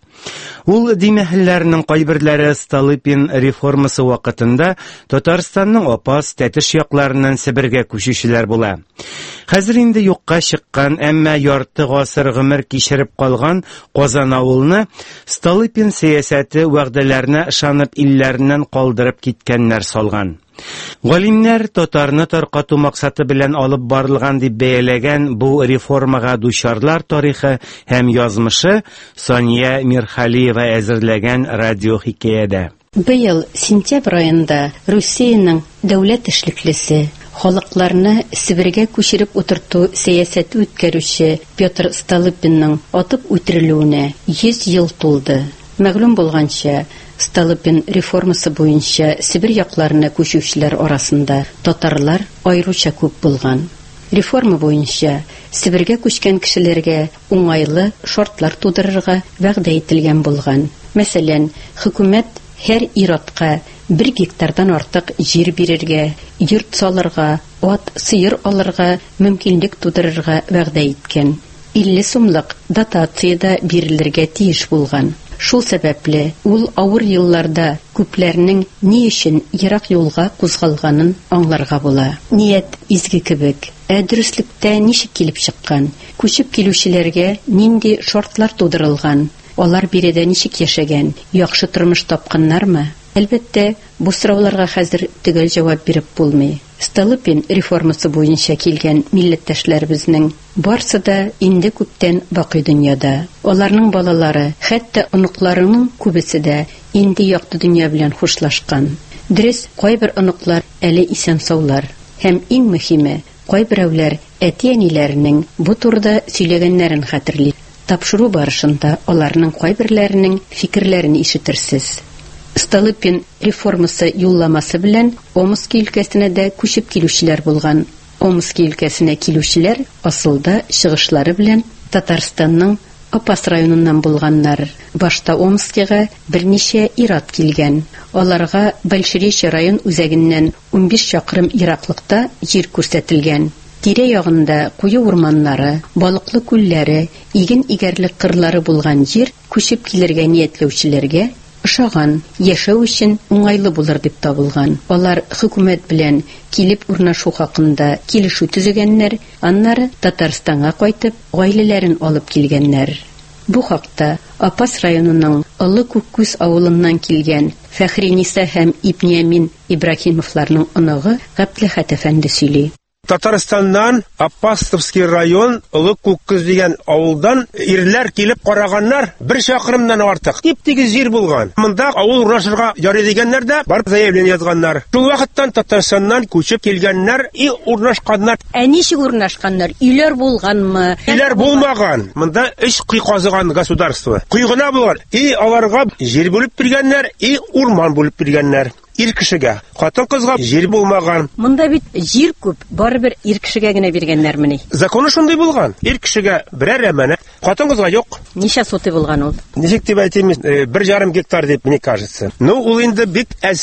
Ул димәһелләрнең кайберләре Столыпин реформасы вакытында Татарстанның Апас, Тәтеш якларыннан Себергә күчүчеләр була. Хәзер инде юкка чыккан, әмма ярты гасыр гомер кичереп калган Казан авылны Столыпин сәясәте вәгъдәләренә ышанып илләреннән калдырып киткәннәр салган. Галимнәр татарны таркату максаты белән алып барылган дип бәяләгән бу реформага дучарлар тарихы һәм язмышы Сания Мирхалиева әзерләгән радиохикәядә. Быел сентябрь айында Русиянең дәүләт эшлеклесе, халыкларны Себергә күчереп утырту сәясәте үткәрүче Петр Столыпинның атып үтерелүенә 100 ел тулды. Мәгълүм булганча, Столыпин реформасы буенча Себер якларына күчүчеләр арасында татарлар аеруча күп булган. Реформа буенча Себергә күчкән кешеләргә уңайлы шартлар тудырырга вәгъдә ителгән булган. Мәсәлән, хөкүмәт һәр иратка 1 гектардан артык җир бирергә, йорт салырга, ат, сыер алырга мөмкинлек тудырырга вәгъдә иткән. 50 сумлык дотация бирелергә тиеш булган. Шул сәбәпле ул авыр елларда күпләрнең ни өчен ерак юлга кузгалганын аңларга була. Ният изге кебек, дөреслектә ничек килеп чыккан, күчеп килүчеләргә нинди шартлар тудырылган, алар биредә ничек яшәгән, яхшы тормыш тапканнармы? Әлбәттә, бу сорауларга хәзер төгәл җавап биреп булмый. Столыпин реформасы буенча килгән милләттәшләребезнең барсы да инде күптән бакый дөньяда. Аларның балалары, хәтта оныкларының күбесе дә инде якты дөнья белән хушлашкан. Дөрес, кайбер оныклар әле исән-саулар. Һәм иң мөһиме, кайберәүләр әти-әниләренең бу турыда сөйләгәннәрен хәтерли. Тапшыру барышында аларның кайберләренең фикерләрен ишетерсез. Столыпин реформасы юлламасы белән Омский өлкәсенә дә күчеп килүчеләр булган. Омский өлкәсенә килүчеләр асылда чыгышлары белән Татарстанның Апас районыннан булганнар. Башта Омскига берничә ират килгән. Аларга Большеречье район үзәгеннән 15 чакрым ераклыкта җир күрсәтелгән. Тирә ягында куе урманнары, балыклы күлләре, иген игәрлек кырлары булган җир күчеп килергә ниятләүчеләргә ышаган, яшәү өчен уңайлы булыр дип табылган. Алар хөкүмәт белән килеп урнашу хакында килешү төзегәннәр, аннары Татарстанга кайтып, гаиләләрен алып килгәннәр. Бу хакта Апас районының Олы Күккүз авылыннан килгән Фәхриниса һәм Ибниямин Ибрахимовларның оныгы Габделхат әфәнде сөйли. Татарстаннан Аппастовский район Олы Күккүз дигән авылдан ирләр килеп караганнар 1 чакрымнан артык. Тип-тигез җир булган. Монда авыл урнашырга ярый дигәннәр дә бар заявление язганнар. Шул вакыттан Татарстаннан күчеп килгәннәр и урнашканнар. Ничек урнашканнар? Үйләр булганмы? Үйләр булмаган. Монда эш кыйказыган государство. Кыйгына булган. И аларга җир бүлеп биргәннәр, и урман бүлеп биргәннәр. Ир кешегә, хатын-кызга җир булмаган. Монда бит җир күп, барыбер ир кешегә генә биргәннәрмени? Законы шундый булган. Ир кешегә берәр әманәт, хатын-кызга юк. Ничә соты булган ул? Ничек дип әйтим, 1,5 гектар дип, мне кажется. Ну, ул инде бик әз.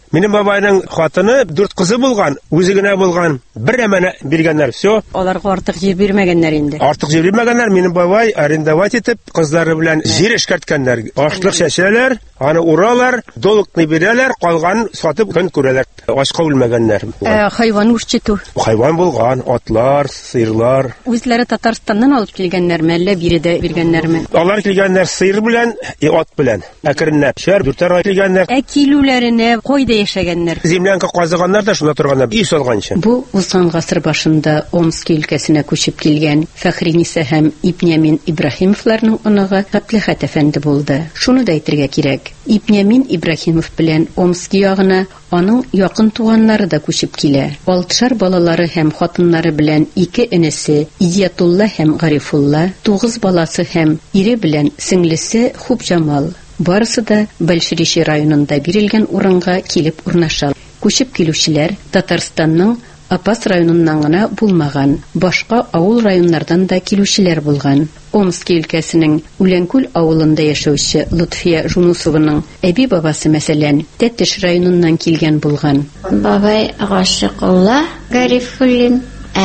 Минем бабайның хатыны 4 кызы булган, үзе генә булган. Бер әманә биргәннәр. Всё. Аларга артык җир бирмәгәннәр инде. Артык җир бирмәгәннәр. Минем бабай арендовать итеп, кызлары белән җир эшкәрткәннәр. Ашлык чәчәләр, аны уралар, долыкны бирәләр, калган сатып көн күрәләр. Ашка үлмәгәннәр. Хайван үрчетү. Хайван булган, атлар, сыерлар. Үзләре Татарстаннан алып килгәннәрме, әллә биредә биргәннәрме? Алар килгәннәр сыер белән, ат белән. Әкренләп шәһәр дүртәр килгәннәр. Килүләренә кайда яшәгәннәр? Землянка казыганнар да шунда торганнар. Үй салганчы. Бу узган гасыр башында Омск өлкәсенә күчеп килгән Фәхриниса һәм Ибнямин Ибраһимовларның оныгы Гапләхәт әфәнде булды. Шуны да әйтергә кирәк. Ибнямин Ибраһимов белән Омск ягына аның якын туганнары да күчеп килә. 6 балалары һәм хатыннары белән 2 энесе Идиятулла һәм Гарифулла, 9 баласы һәм ире белән сеңлесе Хубҗамал. Барысы да Большеречи районында бирелгән урынга килеп урнаша. Күчеп килүчеләр Татарстанның Апас районыннан гына булмаган, башка авыл районнардан да килүчеләр булган. Омск өлкәсенең Үләнкүл авылында яшәүче Лутфия Жунусованың әби бабасы мәсәлән Тәтеш районыннан килгән булган. Бабай Гашикулла Гарифуллин,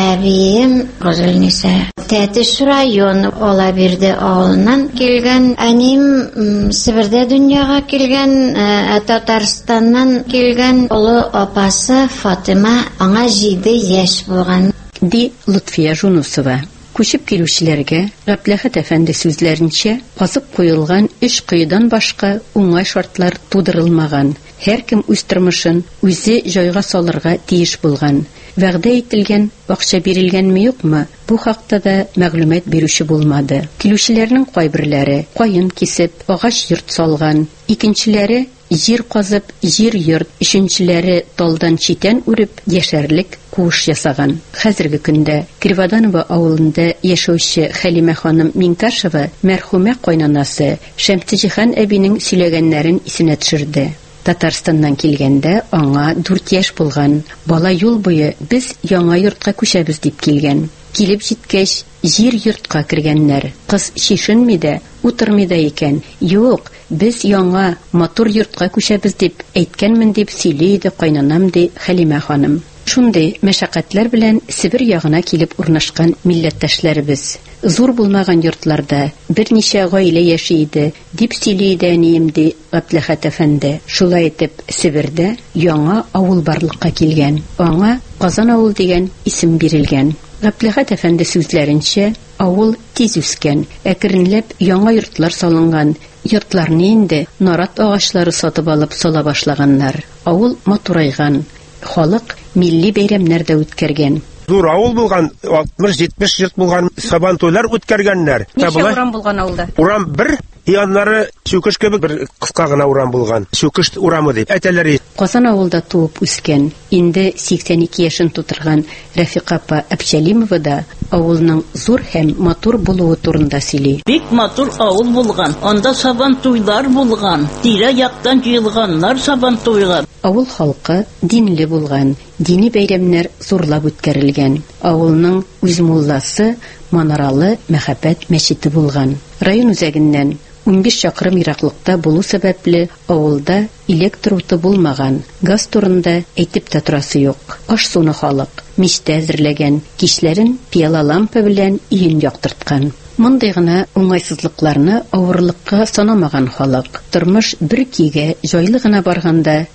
әбием Гызылниса. Тәтеш районы Алабирде авылынан килгән, әним Себердә дөньяга килгән, Татарстаннан килгән олы апасы Фатыма, аңа 7 яшь булган. Ди Лутфия Жунусова. Күчеп килүчеләргә Гапләхәт әфәнде сүзләренчә, казып куелган эш кыйдан башка уңай шартлар тудырылмаган. Һәркем үз тормышын үзе җайга салырга тиеш булган. Вәгъдә ителгән акча бирелгәнме юкмы? Бу хакта да мәгълүмат бирүче булмады. Килүчеләрнең кайберләре кайын кисеп, агач йорт салган, икенчеләре җир казып, җир йорт, өченчеләре талдан читән үреп яшәрлек куыш ясаган. Хәзерге көндә Криводанова авылында яшәүче Хәлимә ханым Минкашева мәрхүмә кайнанасы Шәмсиҗихан әбинең сөйләгәннәрен исенә төшерде. Татарстаннан килгәндә аңа 4 яшь булган. Бала юл буе без яңа йортка күчәбез дип килгән. Килеп җиткәч, җир йортка кергәннәр. Кыз шишенми дә, утырмый да икән. Юк, без яңа матур йортка күчәбез дип әйткәнмен дип сөйли иде кайнанам ди Хәлимә ханым. Шундый мәшәкатьләр белән Себер ягына килеп урнашкан милләттәшләребез. Зур булмаган йортларда берничә гаилә яши иде, дип сөйли иде әнием ди Гапләхәт әфәнде. Шулай итеп Себердә яңа авыл барлыкка килгән. Аңа Казан авыл дигән исем бирелгән. Гапләхәт әфәнде сүзләренчә, авыл тиз үскән, әкренләп яңа йортлар салынган. Йортларны инде нарат агачлары сатып алып сала башлаганнар. Авыл матурайган. Халык милли бәйрәмнәр дә үткәргән. Зур авыл булган, 60-70 йорт булган, сабан туйлар үткәргәннәр. Ничә урам булган авылда? Урам 1, яннары Шүкеш кебек бер кыска гына урам булган. Шүкеш урамы дип әтәләр. Казан авылда туып үскән, инде 82 яшен тутырган Рафика апа Әпчәлимова да авылның зур һәм матур булуы турында сөйли. Бик матур авыл булган. Анда сабан туйлар булган. Тирә яктан җыелганнар сабан туйга. Авыл халкы динле булган. Дини бәйрәмнәр зурлап үткәрелгән. Авылның үз мулласы Манаралы Мәхәббәт мәчете булган. Район үзәгеннән 15 чакрым ераклыкта булу сәбәпле авылда электр уты булмаган. Газ турында әйтеп тә торасы юк. Аш-суны халык мичтә әзерләгән, кичләрен пиала лампа белән өен яктырткан. Мондый гына уңайсызлыкларны авырлыкка санамаган халык. Тормыш бер кигә җайлы гына барганда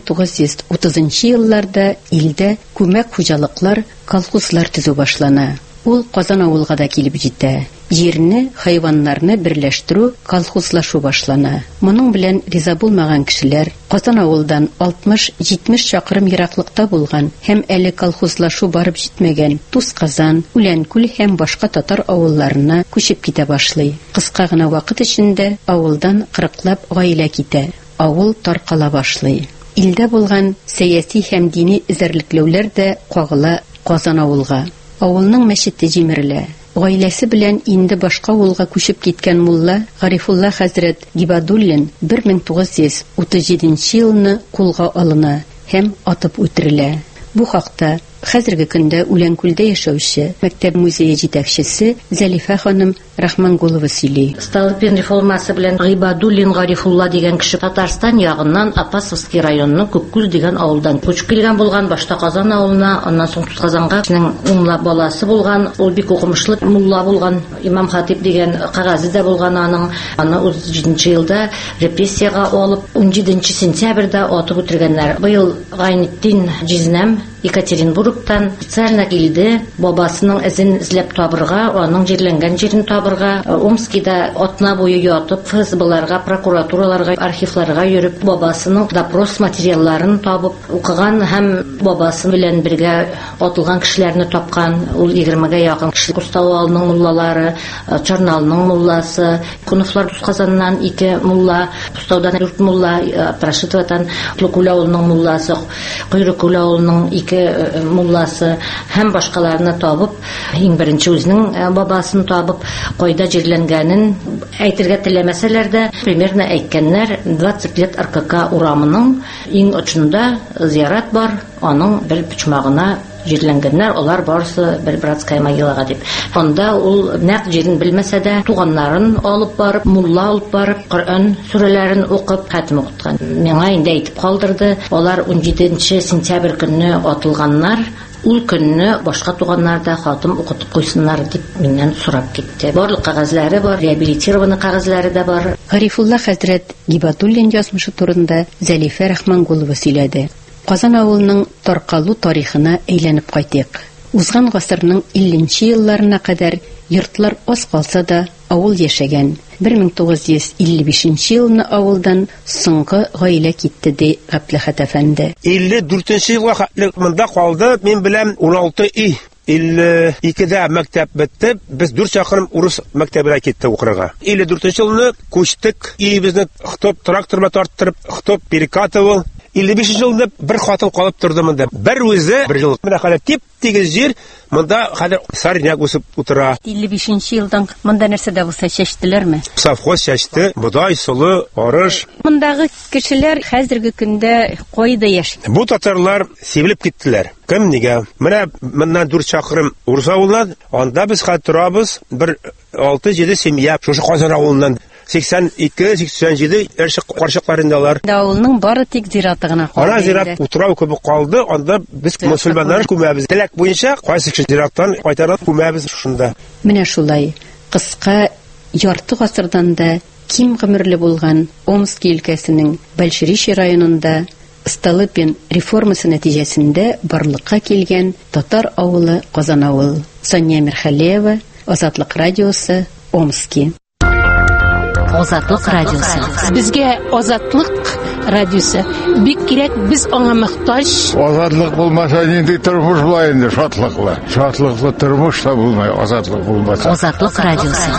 1930 елларда илдә күмәк хуҗалыклар, колхозлар төзү башлана. Ул Казан авылга да килеп җитә. Җирне, хайваннарны берләштерү, колхозлашу башлана. Моның белән риза булмаган кешеләр Казан авылдан 60-70 чакрым ераклыкта булган һәм әле колхозлашу барып җитмәгән Тус-Казан, Үләнкүл һәм башка татар авылларына күчеп китә башлый. Кыска гына вакыт эчендә авылдан 40лап гаилә китә. Авыл таркала башлый. Илдә булган сәяси һәм дини эзәрлекләүләр дә кагыла Казан авылга. Авылның мәчете җимерелә. Гаиләсе белән инде башка авылга күчеп киткән мулла Гарифулла хәзрәт Гибадуллин 1937 елны кулга алына һәм атып үтерелә. Бу хакта Хәзерге көндә Үләнкүлдә яшәүче мәктәп музее җитәкчесе Зәлифә ханым Рахмангулова сөйли. Столыпин реформасы белән Гыйбадуллин Гарифулла дигән кеше Татарстан ягыннан Апасовский районының Күккүл дигән авылдан күчеп килгән булган, башта Казан авылына, аннан соң Казанга унла баласы булган, ул бик укымышлы мулла булган, Имам Хатип дигән кагазе дә булган аның. Аны 37 елда репрессиягә алып 17 сентябрьдә атып үтергәннәр. Быел Гайнетдин Җизнәм Екатеринбургтан специально килде, бабасының эзен эзләп табырга, аның җирләнгән җирен табырга. Омскида атна буе ятып, ФСБларга, прокуратураларга, архивларга йөреп, бабасының допрос материалларын табып, укыган һәм бабасы белән бергә атылган кешеләрне тапкан. Ул 20-гә якын кеше. Кустауалның муллалары, Чарналның мулласы, Куновлар Казаннан 2 мулла, Кустаудан 4 мулла, Прашитовадан Лукулауның мулласы, Койрыкулауның 2 мулласы һәм башкаларны табып, иң беренче үзенең бабасын табып, кайда җирләнгәнен әйтергә теләмәсәләр дә, примерно әйткәннәр, 20 лет РКК урамының иң очында зиярат бар, аның бер почмагына җирләнгәннәр, алар барысы бер братская могилага дип. Анда ул нәкъ җирен белмәсә дә, туганнарын алып барып, мулла алып барып, Коръән сүрәләрен укып, хәтим укыткан. Миңа инде әйтеп калдырды, алар 17 сентябрь көнне атылганнар. Ул көнне башка туганнар да хатым укытып куйсыннар дип миннән сорап китте. Барлык кагазьләре бар, реабилитированы кагазьләре дә бар. Гарифулла хәзрәт Гибадуллин язмышы турында Зәлифә Рахмангулова сөйләде. Казан авылының таркалу тарихына әйләнеп кайтыйк. Узган гасырның 50нче елларына кадәр йортлар аз калса да авыл яшәгән. 1955 елны авылдан соңгы гаилә китте ди Габдулхат әфәнде. 54 елга хәтлек монда калды. Мин белән 16 үй. 52-дә мәктәп бетте. Без 4 чакрым урыс мәктәбенә китте укырга. 54 елны күчтек. Өебезне хтоп тракторга тарттырып, хтоп перекатывал. 55 елда бер хатын калып торды монда. Бер үзе бер ел. Менә хәле тип-тигез җир, монда хәзер сарняк үсеп утыра. 55 елдан монда нәрсәдә булса чәчтеләрме? Совхоз чәчте, бодай, солы, арыш. Мондагы кешеләр хәзерге көндә кайда яши? Бу татарлар сибелеп киттеләр. Кем нигә? Менә моннан 4 чакрым урыс авылдан, анда без хәзер торабыз. Бер 6-7 семья шушы Казан авылыннан 82-87 эршек карчыкларындалар. Авылның бары тик зираты гына калды. Ана зират утрау күбе калды, анда без мусульманнар күмәбез. Теләк буенча кайсы зираттан кайтарып күмәбез шунда. Менә шулай кыска ярты гасырдан да ким гомерле булган Омск өлкәсенең Большерищи районында Столыпин реформасы нәтиҗәсендә барлыкка килгән татар авылы Казан авыл. Соня Мирхалеева, Азатлык радиосы, Омски. Азатлык радиосы. Безгә Азатлык радиосы бик кирәк, без аңа мохтаҗ. Азатлык булмаса нинди тормыш булай инде, шатлыклы. Шатлыклы тормыш та булмай, азатлык булмаса. Азатлык радиосы.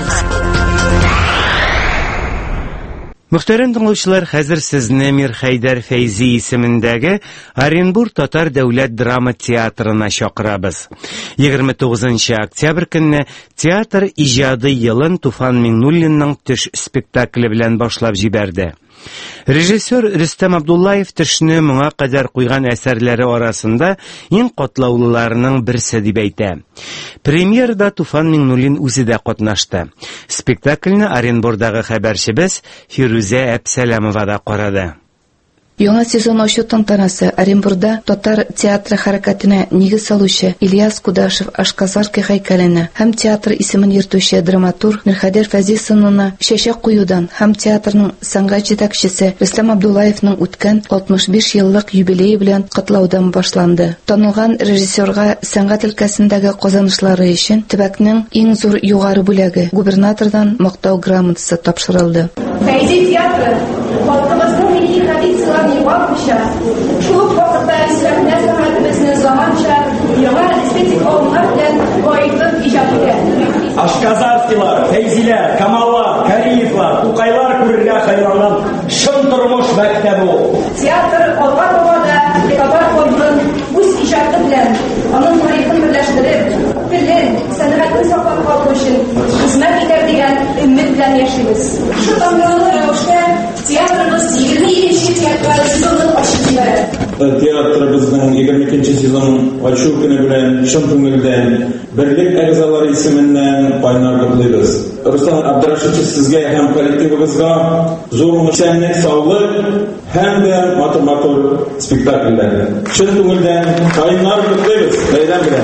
Мөхтәрәм тыңлаучылар, хәзер сезне Мир Хәйдәр Фәйзи исемендәге Оренбург татар дәүләт драма театрына чакырабыз. 29 октябрь көнне театр иҗади елын Туфан Миңнуллинның төш спектакле белән башлап җибәрде. Режиссер Рөстәм Абдуллаев төшне моңа кадәр куйган әсәрләре арасында иң катлаулыларының берсе дип әйтә. Премьерда Туфан Миңнуллин үзе дә катнашты. Спектакльне Оренбургдагы хәбәрчебез Фирүзә Әпсәләмова да карады. Яңа сезон ачу тантанасы Оренбургда татар театры хәрәкәтенә нигез салучы Ильяс Кудашев Ашказарка һәйкәленә һәм театр исемен йөртүче драматург Мирхәйдәр Фәйзи сынына чәчәк куюдан һәм театрның сәнгать җитәкчесе Рөстәм Абдуллаевның үткән 65 еллык юбилее белән котлаудан башланды. Танылган режиссерга сәнгать өлкәсендәге казанышлары өчен төбәкнең иң зур югары бүләге губернатордан мактау грамотасы тапшырылды. Фәйзи театры халкыбызның милли традицияләрен югалтмыйча, шул ук вакытта исәпне сәнгатебезне заманча, яңа эстетик алымнар белән баетып иҗат итә. Ашказарскилар, Фәйзиләр, Камаллар, Кариевлар, Тукайлар күрергә хәйранлан шын тормыш мәктәбе ул. Театр алга табада татар халкын үз иҗаты белән, аның тарихын берләштереп, телен, сәнгатен саклап калу өчен хезмәт итәр дигән өмет белән яшибез. Шу таңлы рәвештә Театрımız 22. teatral sezonun açılışı. Teatrımızın 22. sezonun açılış günü bilen şın көңелдән Birlik әгъзалары исеменнән кайнар котлыйбыз. Руслан Абдрашитов сезгә һәм коллективыгызга зур мөмкинлек, саулык һәм дә матур спектакльләр. Шын күңелдән кайнар котлыйбыз. Бәйрәм белән.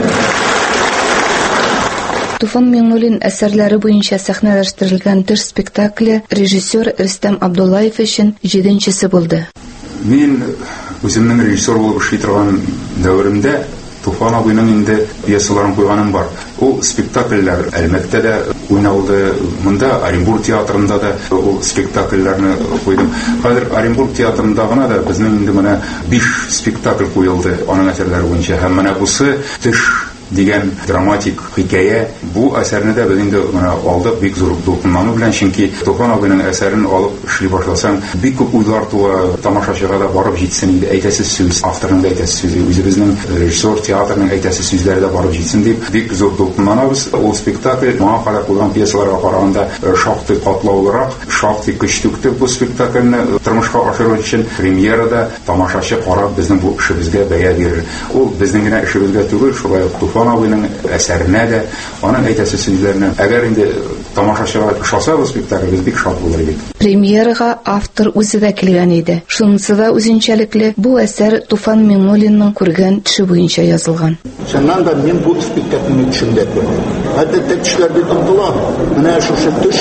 Туфан Миңнуллин әсәрләре буенча сәхнәләштерелгән төш спектакле режиссер Рөстәм Абдуллаев өчен 7-нчесе булды. Мин үземнең режиссер булып эшли торган дәвремдә Туфан абыйның инде пьесаларын куйганым бар. Ул спектакльләр әлбәттә уйналды. Монда Оренбург театрында да ул спектакльләрне куйдым. Хәзер Оренбург театрында гына да безнең инде менә 5 спектакль куелды аның әсәрләре буенча. Һәм менә бусы төш дигән драматик хикәя. Бу әсәрне дә без инде алдык бик зур дулкынлану белән, чөнки Туфан абыйның әсәрен алып эшли башласаң, бик күп уйлар туа, тамашачыга да барып җитсен инде, әйтәсе сүз, авторның да әйтәсе сүзе, үзебезнең режиссер театрның әйтәсе сүзләре дә барып җитсен дип, бик зур дулкынланабыз. Ул спектакль моңа кадәр куйган пьесаларга караганда шактый катлаулырак, шактый көч түкте бу спектакльне тормышка ашыру өчен премьерада тамашачы карап безнең бу эшебезгә бәя бирер. Ул безнең генә эшебезгә түгел, шулай ук Туфан абыйның әсәренә дә, аның әйтәсе сүзләренә. Әгәр инде тамашачыга ошаса бу спектакль, без бик шат булыр идек. Премьерага автор үзе дә килгән иде. Шунысы да үзенчәлекле. Бу әсәр Туфан Миңнуллинның күргән төше буенча язылган. Шуннан да мин бу спектакльне төшендә күрдем. Хәтта төшләр бит онтыла. Менә шушы төш,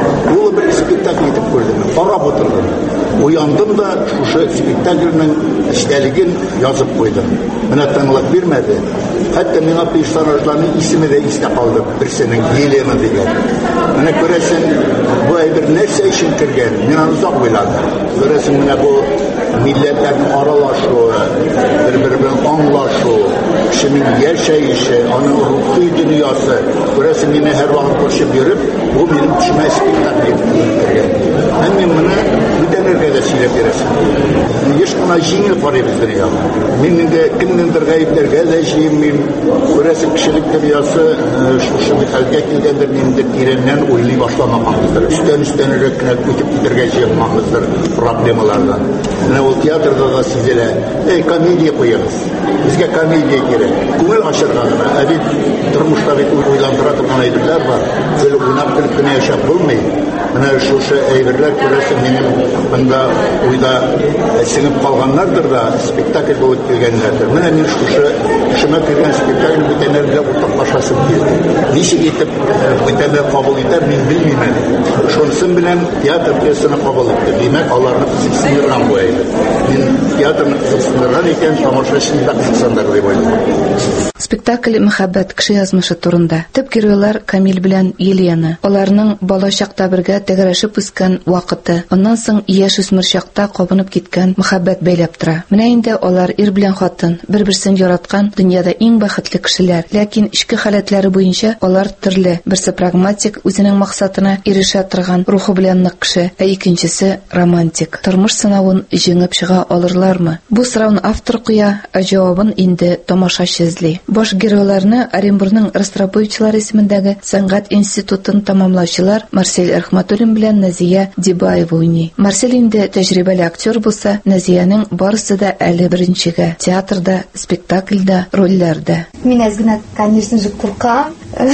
ул бер спектакль итеп күрдем. Карап утырдым. Уяндым да шушы спектакльнең эчтәлеген язып куйдым. Менә тыңлап бирмәде. Хәтта миңа персонажларның исеме дә истә калды. Берсенең Елена дигән. Менә күрәсең, бу әйбер нәрсә өчен кергән? Мин аны узак уйладым. Күрәсең, менә бу милләтләрнең аралашуы, бер-бер белән аңлашуы, кешенең яшәеше, аның рухи дөньясы. Күрәсең, мине һәр вакыт күршеп йөреп, бу минем төшмә спектакль кергән. Һәм мин моны бүтәнләргә дә сөйләп бирәсем. Еш кына җиңел карыйбыз дөньяга. Мин инде кемнеңдер гаепләргә дә җыймыйм. Күрәсең, кешелек дөньясы шушы хәлгә килгәндер, инде тирәннән уйлый башламагандыр. Үстән-үстәнрәк кенә үтеп китәргә җыймагандыр проблемалардан. Менә ул театрда да сизелә. Комедия куябыз. Безгә комедия кирәк. Күңел ачырга гына. Ә бит тормышта бит уйландыра торган әйберләр бар. Бер уйнап көлеп кенә яшәп булмый. Менә шушы әйберләр күрәсең, минем монда уйда сеңеп калганнардыр да, спектакль булып килгәннәрдер. Менә мин шушы эшемә кергән спектакль бүтәннәр белән уртаклашасым килде. Ничек итеп бүтәннәр кабул итәр, мин белмим. Шунысы белән театр пьесаны кабул итте. Димәк, аларны кызыксындырган бу әйбер. Мин театрны кызыксындырган икән, тамашачыны да кызыксындырды дип уйлыйм. Спектакль мәхәббәт кеше язмышы турында. Төп геройлар Камил белән Елена. Аларның бала чакта бергә тәгәрәшеп үскән вакыты, аннан соң яшүсмер чакта кабынып киткән мәхәббәт бәйләп тора. Менә инде алар ир белән хатын, бер-берсен яраткан, дөньяда иң бәхетле кешеләр. Ләкин ичке халәтләре буенча алар төрле. Берсе прагматик, үзенең максатына ирешә торган, рухы белән нык кеше, ә икенчесе романтик. Тормыш сынавын җиңеп чыга алырлармы? Бу сорауны автор куя, ә җавабын инде тамашачы эзли. Баш геройларны Оренбургның Ростроповичлар исемендәге сәнгать институтын тамамлаучылар Марсель Рахматуллин белән Назия Дибаева уйный. Марсель инде тәҗрибәле актер булса, Назиянең барысы да әле беренчегә. Театрда, спектакльдә, рольләрдә. Мин әзгенә, конечно же, куркам.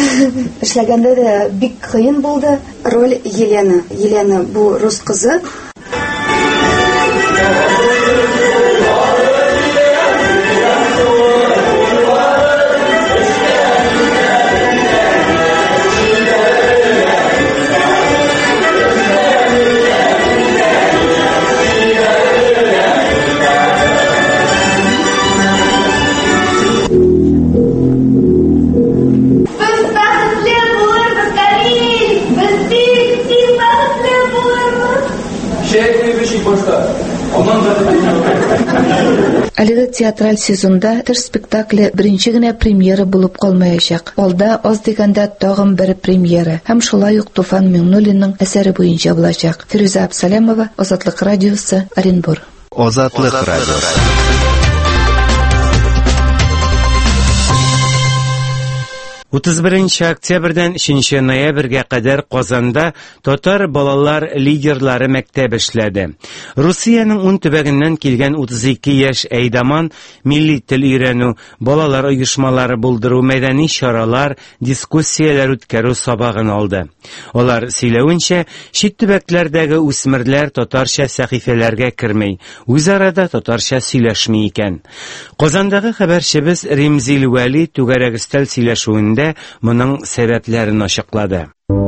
Эшләгәндә дә бик кыен булды. Роль Елена. Елена бу рус кызы. Әлеге театраль сезонда төш спектакле беренче генә премьера булып калмаячак. Алда аз дигәндә тагын бер премьера. Һәм шулай ук Туфан Миңнуллинның әсәре буенча булачак. Фируза Абсалямова, Азатлык радиосы, Оренбург. Азатлык радиосы. 31 октябрьдән 3 ноябрьгә кадәр Казанда татар балалар лидерлары мәктәбе эшләде. Русиянең 10 төбәгеннән килгән 32 яшь әйдаман милли тел өйрәнү, балалар оешмалары булдыру, мәдәни чаралар, дискуссияләр үткәрү сабагын алды. Алар сөйләвенчә, чит төбәкләрдәге үсмерләр татарча сәхифәләргә кермәй, үзара татарча сөйләшми икән. Казандагы хәбәрчебез Римзил Вәли түгәрәк өстәл сөйләшүендә моның сәбәпләрен ачыклады.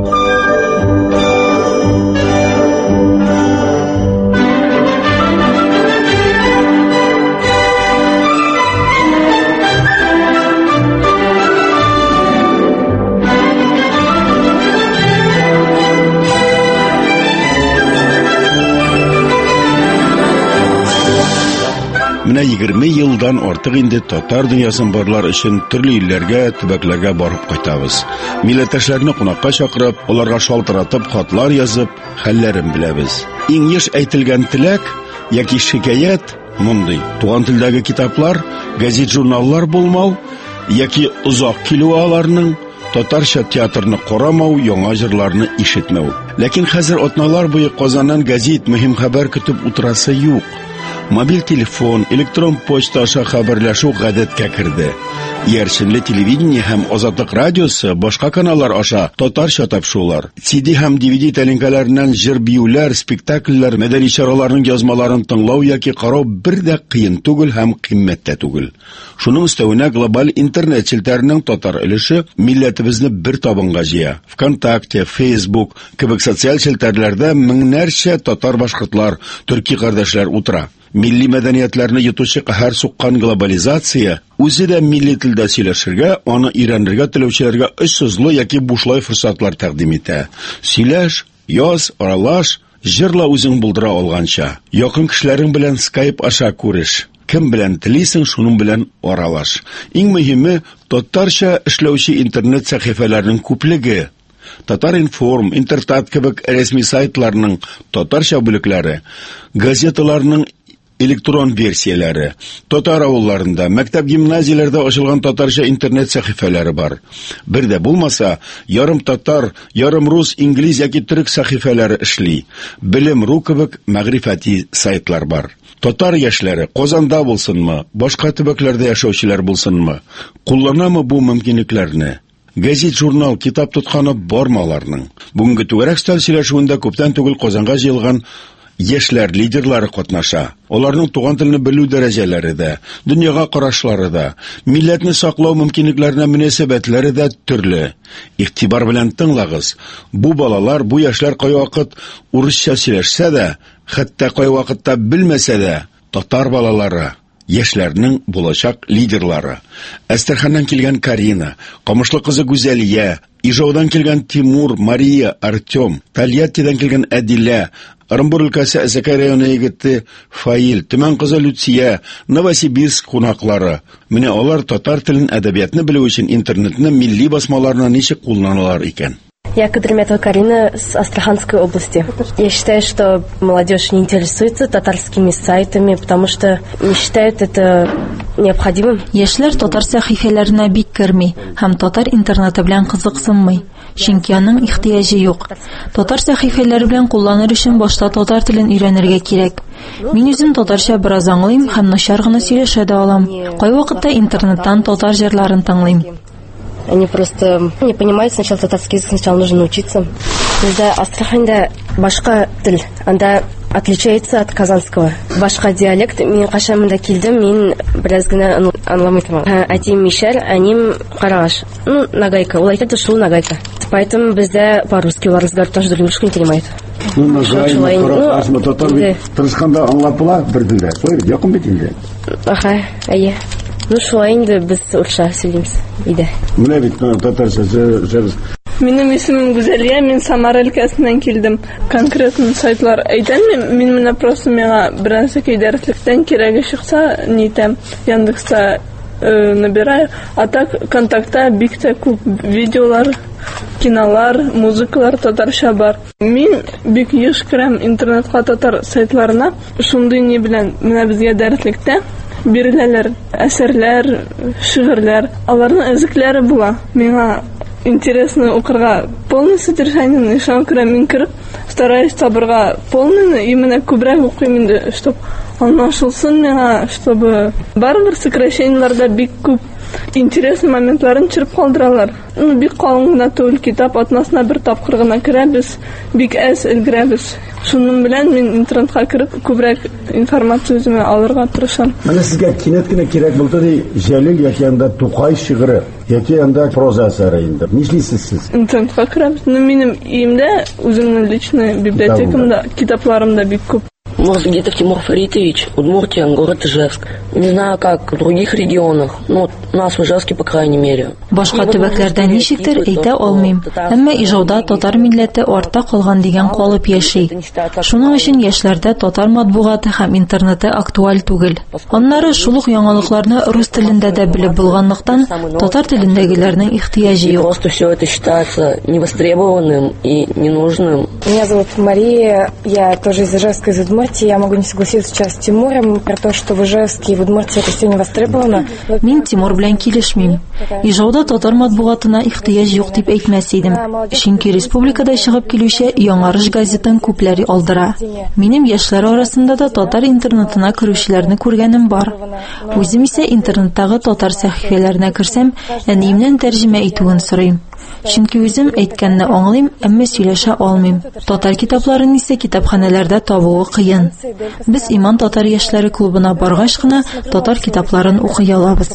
Менә 20 елдан артык инде татар дөньясын барлар өчен төрле илләргә, төбәкләргә барып кайтабыз. Милләттәшләрне кунакка чакырып, аларга шалтыратып хатлар язып, хәлләрен беләбез. Иң еш әйтелгән теләк яки шикаят мондый: туган телдәге китаплар, гәзит-журналлар булмау яки узак килү аларның, татарча театрны карамау, яңа җырларны ишетмәү. Ләкин хәзер атналар буе Казаннан гәзит, мөһим хәбәр көтеп утырасы юк. Мобиль телефон, электрон почта аша хәбәрләшү гадәткә керде. Яршинле телевидение һәм Азатлык радиосы башка каналлар аша татарча тапшырулар, CD һәм DVD тәлинкәләреннән җыр-биюләр, спектакльләр, мәдәни чараларның язмаларын тыңлау яки карау бер дә кыен түгел һәм кыйммәттә түгел. Шуның өстәвенә глобаль интернет челтәренең татар өлеше милләтебезне бер табынга җыя. ВКонтакте, Facebook кебек социаль челтәрләрдә меңнәрчә татар башкортлар, төрки кардәшләр утыра. Милли мәдәниятләрне йотучы каһәр суккан глобализация үзе дә милли телдә сөйләшергә, аны өйрәнергә теләүчеләргә очсызлы яки бушлай форсатлар тәкъдим итә. Сөйләш, яз, аралаш, җырла үзең булдыра алганча. Якын кешеләрең белән Skype аша күреш. Кем белән телисең, шуның белән аралаш. Иң мөһиме, татарча эшләүче интернет сәхифәләренең күплеге. Татар-информ, Интертат кебек рәсми сайтларның татарча бүлекләре, газеталарның электрон версияләре, татар авылларында, мәктәп-гимназияләрдә ачылган татарча интернет сәхифәләре бар. Бер дә булмаса, ярым татар, ярым рус, инглиз яки төрек сәхифәләре эшли. Белем.ру кебек мәгърифәти сайтлар бар. Татар яшьләре Казанда булсынмы, башка төбәкләрдә яшәүчеләр булсынмы, кулланамы бу мөмкинлекләрне? Гәзит, журнал, китап тотканы бармаларның. Бүгенге түгәрәк өстәл сөйләшүендә күптән түгел Казанга җыелган яшьләр лидерлары катнаша. Аларның туган телне белү дәрәҗәләре дә, дөньяга карашлары да, милләтне саклау мөмкинлекләренә мөнәсәбәтләре дә төрле. Игътибар белән тыңлагыз. Бу балалар, бу яшьләр кайвакыт урысча сөйләшсә дә, хәтта кайвакытта белмәсә дә, татар балалары, яшьләрнең булачак лидерлары. Әстерханнан килгән Карина, Камышлы кызы Гүзәлия, Ижаудан килгән Тимур, Мария, Артем, Тольяттидан килгән Әдилә, Орынбур өлкәсе Әсәкәй районы егете Фаил, Төмән кызы Люция, Новосибирск кунаклары. Менә алар татар телен, әдәбиятны белү өчен интернетны милли басмаларына ничек кулланалар икән? Я Кадырметова Карина с Астраханской области. Я считаю, что молодежь не интересуется татарскими сайтами, потому что не считают это необходимым. Яшьләр татар сәхифәләренә бик керми һәм татар интернеты белән кызыксынмый. Чөнки аның ихтыяҗы юк. Татар сәхифәләре белән кулланыр өчен башта татар телен өйрәнергә кирәк. Мин үзем татарча бераз аңлыйм һәм начар гына сөйләшә дә алам. Кайвакытта интернеттан татар җырларын тыңлыйм. Они просто не понимают сначала татарский язык, сначала нужно учиться. Bizda Астраханда башка тел, анда отличается от казанского. Башка диалект. Мен кашан монда килдем, мен бераз гына аңламыйм. Әти мишәр, әним караш. Ну, нагайка. Ул әйтә, шул нагайка. Поэтому bizda по-русски разговаривать тоже друг друга не понимают. Ну, нагайка, ну, татар бит тырышканда аңлап була бер телдә. Сой, якын бит инде. Аха, әйе. Ну, шулай инде без урысча сөйләйбез. Иде. Менә бит татарча җыр. Минем исемем Гүзәлия, мин Самара өлкәсеннән килдем. Конкретно сайтлар әйтәм, мин менә просто миңа беренче дәреслектән кирәге чыкса, нитәм, Яндекста набираю, а так контактта бик тә күп видеолар, кинолар, музыкалар татарча бар. Мин бик еш керәм интернетка татар сайтларына, шундый ни белән менә безгә дәреслектә биреләләр, әсәрләр, шигырьләр, аларның өзекләре була. Миңа интересно укырга полный содержание, шуңа күрә мин киреп стараюсь табырга полный, именно күбрәк укыйм инде, чтобы анлашылсын миңа, чтобы барыбер сокращениеләрдә бик күп интересный моментларын чырып калдыралар. Бик калын гына түгел китап, атнасына бер тапкыр гына керәбез, бик әз өлгерәбез. Шуның белән мин интернетка кирип күбрәк информация үземә алырга тырышам. Менә сезгә кинәт кенә кирәк булды ди, Җәлил яки анда Тукай шигыре, яки анда проза әсәре инде. Нишлисез сез? Интернетка керәбез. Минем өемдә үземнең личный библиотекамда китапларым да бик күп. Мурзагетов Тимур Фаритович, Удмуртия, город Ижевск. Не знаю, как в других регионах, но у нас в Ижевске, по крайней мере. Башка төбәкләрдә ничектер әйтә алмыйм. Әмма Ижауда татар милләте артта калган дигән калып яши. Шуның өчен яшьләрдә татар матбугаты һәм интернеты актуаль түгел. Аннары шул ук яңалыкларны рус телендә дә белеп булганлыктан татар телендәгеләрнең ихтыяҗы юк. Просто все это считается невостребованным и ненужным. Меня зовут Мария, я тоже из Ижевска, из Удмуртии. Я могу не согласиться сейчас с Тимуром про то, что в Ижевске и в Удмуртии это все не востребовано. Мин Тимур белән килешмим. Ижауда татар матбугатына ихтыяҗ юк дип әйтмәс идем. Чөнки республикада чыгып килүче Яңарыш газетын күпләре алдыра. Минем яшьләр арасында да татар интернетына керүчеләрне күргәнем бар. Үзем исә интернеттагы татар сәхифәләренә керсәм, әниемнән тәрҗемә итүен сорыйм. Чөнки үзем әйткәнне аңлыйм, әмма сөйләшә алмыйм. Татар китапларын исә китапханәләрдә табуы кыен. Без Иман татар яшьләре клубына баргач кына татар китапларын укый алабыз.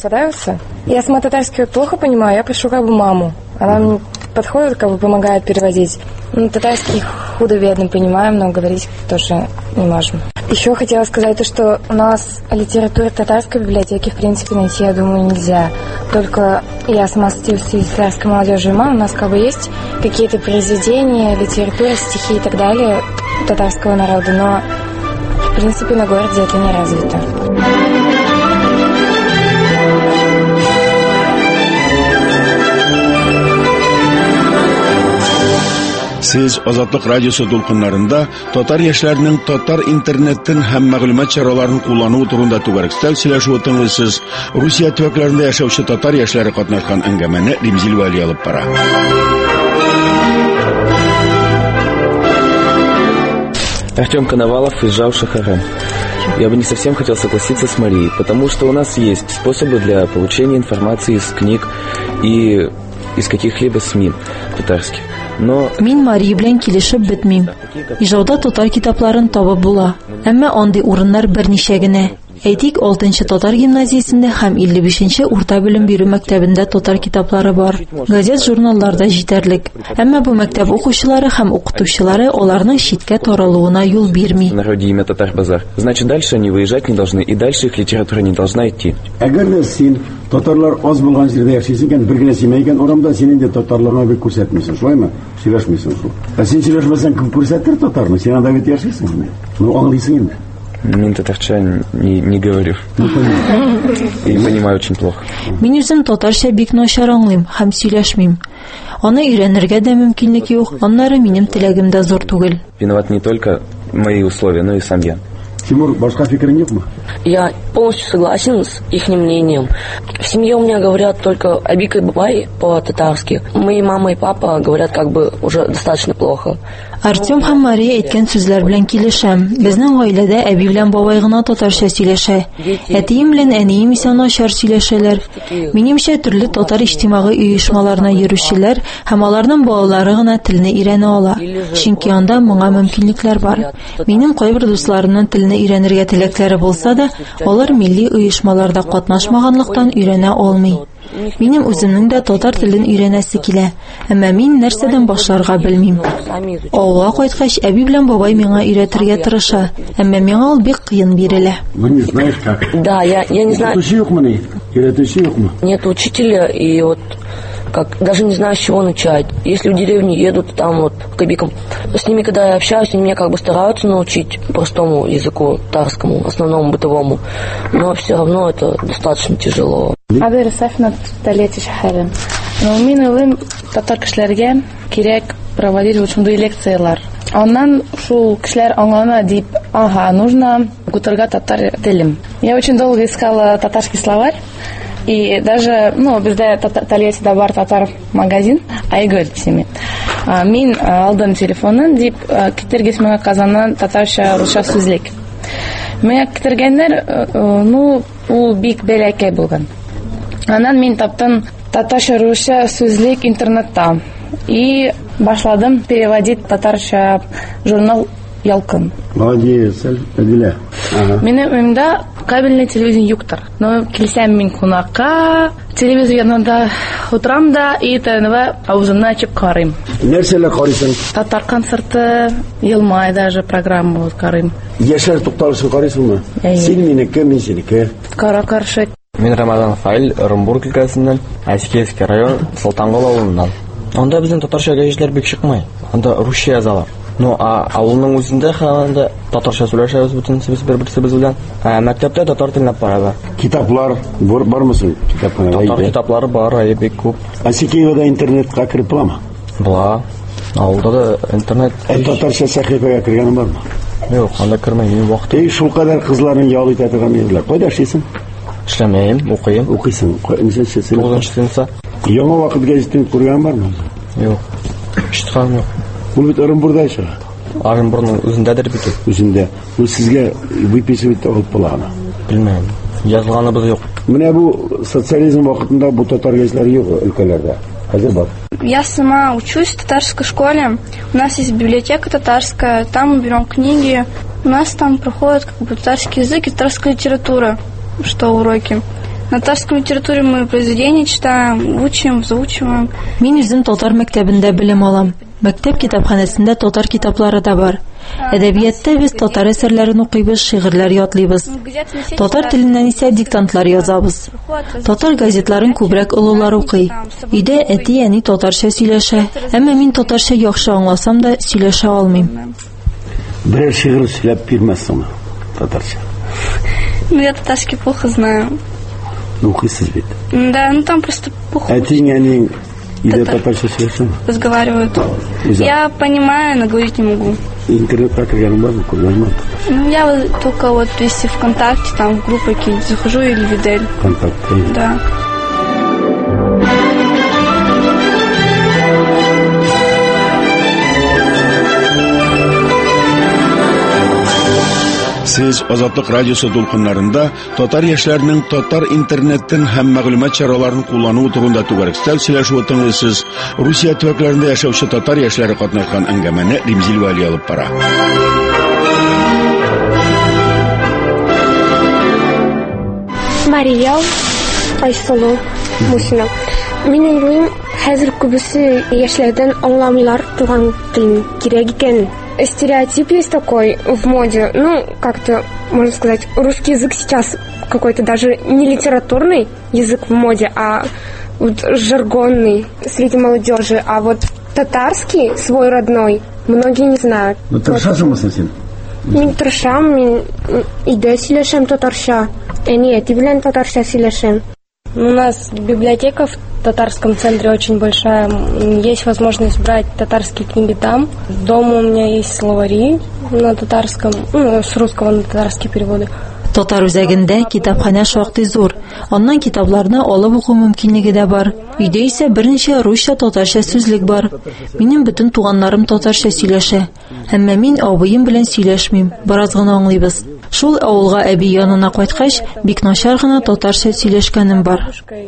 Я сама татарский плохо понимаю, я прошу как бы маму. Она мне подходит, как бы помогает переводить. Татарский худо-бедно понимаем, но говорить тоже не можем. Еще хотела сказать то, что у нас литературы татарской библиотеки в принципе найти, я думаю, нельзя. Только я сама состязуюсь с татарской молодежью, у нас как бы есть какие-то произведения, литература, стихи и так далее татарского народа, но в принципе на городе это не развито. Сез Азатлык радиосы дулкыннарында татар яшьләренең татар интернеттын һәм мәгълүмат чараларын куллануы турында түгәрәк сөйләшү тыңлыйсыз. Русия төбәкләрендә яшәүче татар яшьләре катнашкан әңгәмәне Римзил Вали алып бара. Артем Коновалов, Ижау, Шахара. Я бы не совсем хотел согласиться с Марией, потому что у нас есть способы для получения информации из книг и из каких-либо СМИ татарских. Мин Мария белән килешеп бетмим. Ижауда татар китапларын табып була. Әмма андый урыннар берничә генә. Әйтик, 6-нчы татар гимназиясендә һәм 55-нче урта белем бирү мәктәбендә татар китаплары бар. Газет, журналларда җитәрлек. Әмма бу мәктәп укучылары һәм укытучылары аларның читкә таралуына юл бирми. В народе имя Татар Базар. Значит, дальше они выезжать не должны, и дальше их литература не должна идти. Әгәр син татарлар аз булган җирдә яшисең икән, бер генә симә икән, урамда син инде татарларга бик күрсәтмисең, шулаймы? Сөйләшмисең шул. Ә син сөйләшмәсәң, кем күрсәтер татарны? Син анда бит яшисең. Ну, аңлыйсың инде. Мин татарча не говорю. И понимаю очень плохо. Мин үзем татарча бик начар аңлыйм һәм сөйләшмим. Аны өйрәнергә дә мөмкинлек юк. Аннары минем теләгем дә зур түгел. Виноват не только мои условия, но и сам я. Тимур, башка фикер нет? Я полностью согласен с их мнением. В семье у меня говорят только Абик и Бабай по-татарски. Мои мама и папа говорят как бы уже достаточно плохо. Артем һәм Мария әйткән сүзләр белән килешәм. Безнең гаиләдә әби белән бабай гына татарча сөйләшә. Әтием белән әнием исә начар сөйләшәләр. Минемчә, төрле татар иҗтимагый оешмаларына йөрүчеләр һәм аларның балалары гына телне өйрәнә ала. Чөнки анда моңа мөмкинлекләр бар. Минем кайбер дусларымның телне өйрәнергә теләкләре булса да, алар милли оешмаларда катнашмаганлыктан өйрәнә алмый. Минем үземнең дә татар телен өйрәнәсе килә, әмма мин нәрсәдән башларга белмим. Авылга кайткач, әби белән бабай миңа өйрәтергә тырыша, әмма миңа ул бик кыен бирелә. Вы не знаешь как? Да, я не знаю. Нет учителя, и вот как даже не знаю, с чего начать. Если в деревню едут, там вот к Абикам, с ними, когда я общаюсь, они меня как бы стараются научить простому языку, татарскому, основному бытовому, но все равно это достаточно тяжело. Абер Сафина Талети Шахарин. Но мин уйлыйм, татар кешеләргә кирәк проводить вот шундый лекциялар. Аннан шул кешеләр аңлана дип, нужно гутарга татар телем. Я очень долго искала татарский словарь. И даже, бездә Тольяттида бар татар магазин, Айгөл дисеме. Мин алдым телефонын дип, китергез миңа Казаннан татарча, русча сүзлек. Миңа китергәннәр, ул бик бәләкәй булган. Аннан мин таптым татарча, русча сүзлек интернетта. И башладым переводить татарча журнал «Ялкын». Молодец, Әдилә. Минем өймдә кабельный телевизор юктыр. Но килсәм мин кунакка, телевизор янында утырам да, и ТНВ авызымны ачып карыйм. Нәрсәләр карыйсың? Татар концерты, Елмай даже программа карыйм. Яшьләр тукталышы карыйсыңмы? Син минеке, мин синеке. Кара-каршы. Мин Рамазан Фаил, Оренбург өлкәсеннән, Әскерский район, Солтангол авылыннан. Анда безнең татарча гәҗитләр бик чыкмый. Анда русча язалар. Авылның үзендә анда татарча сөйләшәбез бөтенсебез бер-берсебез белән. Мәктәптә татар теленә барабыз. Китаплар бармы соң? Татар китаплары бар, бик күп. Асикеевда интернетка кирип буламы? Була. Авылда да интернет. Татарча сәхифәгә кергәнең бармы? Юк, анда кирмәгән вакыт. Шул кадәр кызларны ял итә торган ирләр. Кайда эшлисең? Эшләмәйм, укыйм. Укыйсың. Ничәнче сыйныф? 9нчы сыйныфта. Яңа вакыт гәҗитен күргән бармы? Юк. Иштиган юк. Ул бит Оренбургда яшәгән. Оренбургның үзендәдер бит. Үзендә. Ул сезгә выписывать алып булаганы. Белмәм. Язылганыбыз юк. Менә бу социализм вакытында бу татар гәҗитләре юк өлкәләрдә. Хәзер бар. Я сама учусь в татарской школе. У нас есть библиотека татарская, там мы берем книги. У нас там проходит татарский язык и татарская литература, что уроки. На татарской литературе мы произведения читаем, учим, заучиваем. Мин үзем татар мәктәбендә белем алам. Мәктәп китапханәсендә татар китаплары да бар. Әдәбиятта без татар әсәрләрен укыйбыз, шигырьләр ятлыйбыз. Татар теленнән исә диктантлар язабыз. Татар газетларын күбрәк олылар укый. Өйдә әти-әни татарча сөйләшә, әмма мин татарча яхшы аңласам да сөйләшә алмыйм. Бер шигырь сөйләп бирмәссеңме татарча? Я татарский плохо знаю. Укыйсыз бит. Да, там просто плохо. Әти-әни или татарча сөйләшәме? Разговаривают. Я понимаю, но говорить не могу. Интернетта кергәнең бармы? Күргәнме? Я только если ВКонтакте, там в группы какие-нибудь захожу или Видель. ВКонтакте? Да. Сез Азатлык радиосы дулкыннарында татар яшьләренең татар интернеттан һәм мәгълүмат чараларын куллануы турында түгәрәк сөйләшүе тыңлыйсыз. Русия төбәкләрендә яшәүче татар яшьләре катнашкан әңгәмәне Римзил Вали алып бара. Мария Айсылу Мусина. Минем уем хәзер күбесе яшьләрдән аңламыйлар туган телен кирәк икән. Стереотип есть такой в моде, как-то, можно сказать, русский язык сейчас какой-то даже не литературный язык в моде, а вот жаргонный среди молодежи, а вот татарский, свой родной, многие не знают. Тырышасыңмы син? Мин тырышам, мин өйдә сөйләшәм татарча, әти белән татарча сөйләшәм. У нас библиотека в татарском центре очень большая. Есть возможность брать татарские книги там. Дома у меня есть словари на татарском, с русского на татарские переводы. Татар үзәгендә китапханә шактый зур. Аннан китапларны алып уку мөмкинлеге дә бар. Өйдә исә берничә русча татарча сүзлек бар. Минем бөтен туганнарым татарча сөйләшә. Әмма мин абыем белән сөйләшмим. Бераз гына аңлыйбыз. Шул авылга әби янына кайткач, бик начар гына татарча сөйләшкәнем бар.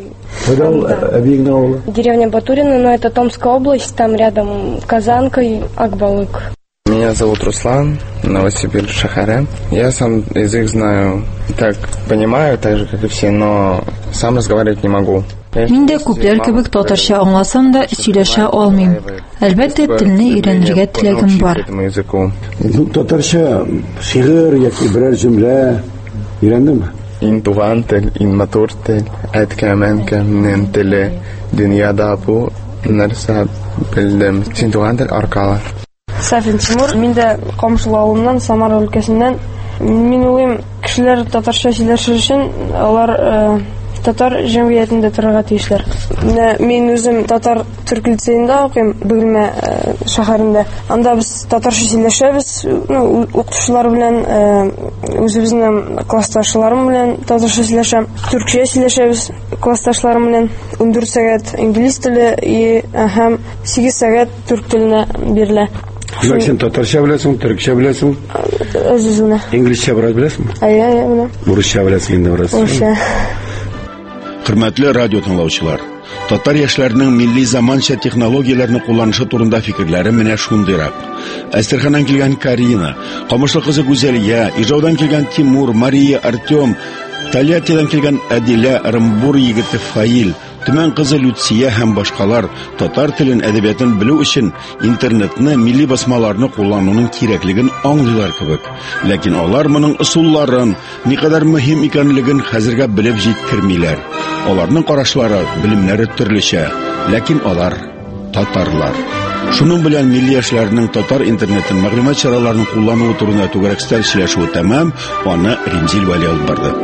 Деревня Батурина, но это Томская область, там рядом Казанка и Акбалык. Меня зовут Руслан, Новосибирск шәһәре. Я сам язык знаю, так понимаю, так же, как и все, но сам разговаривать не могу. Мин дә күпләр кебек татарча аңласам да сөйләшә алмыйм. Әлбәттә, телне өйрәнергә теләгем бар. Татарча шигырь яки берәр җөмлә өйрәндеңме? Ин туган тел, ин матур тел, әткәмәнкә минем теле, дөньяда бу нәрсә белдем. Син туган тел аркала. Сафин Тимур, мин дә Камышлы авылыннан, Самара өлкәсеннән. Мин уйлыйм, кешеләр татарча сөйләшер өчен алар татар җәмгыятендә торырга тиешләр. Мин үзем татар төрк лицейында укыйм, Бөгелмә шәһәрендә. Анда без татарча сөйләшәбез, укытучылар белән, үзебезнең классташларым белән татарча сөйләшәм. Төркчә сөйләшәбез классташларым белән. 14 сәгать инглиз теле һәм 8 сәгать түрк теленә бирелә. Син татарча беләсең, төркчә беләсең? Үзебезне. Инглизчә барып беләсеңме? Беләм. Урысча беләсең инде бераз. Урысча. Хөрмәтле радио тыңлаучылар, татар яшьләренең милли заманча технологияләрне кулланышы турында фикерләре менә шундыйрак. Әстерханнан килгән Карина, Камышлы кызы Гүзәлия, Ижаудан килгән Тимур, Мария, Артем, Тольяттидан килгән Әдилә, Ырымбур егете Фаил, Төмән кызы Люция һәм башкалар татар телен, әдәбиятын белү өчен интернетны, милли басмаларны куллануның кирәклеген аңлыйлар кебек. Ләкин алар моның ысулларын, никадәр мөһим икәнлеген хәзергә белеп җиткермиләр. Аларның карашлары, белемнәре төрлечә, ләкин алар татарлар. Шуның белән милли яшьләрнең татар интернетын, мәгълүмат чараларын куллануы турында түгәрәк сөйләшүе тәмам, аны Римзил Вали алып барды.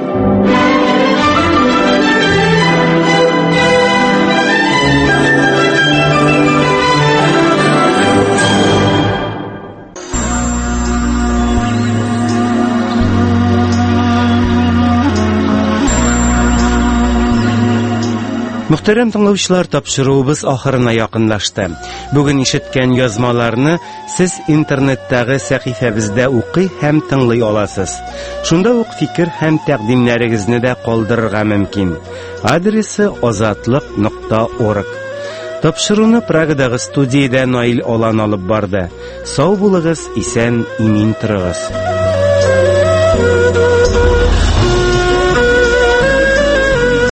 Мөхтәрәм тыңлаучылар, тапшыруыбыз ахырына якынлашты. Бүген ишеткән язмаларны сез интернеттагы сәхифәбездә укый һәм тыңлый аласыз. Шунда ук фикер һәм тәкъдимнәрегезне дә калдырырга мөмкин. Адресы озатлык.org. Тапшыруны Прагадагы студиядә Наил Алан алып барды. Сау булыгыз, исән, имин торыгыз.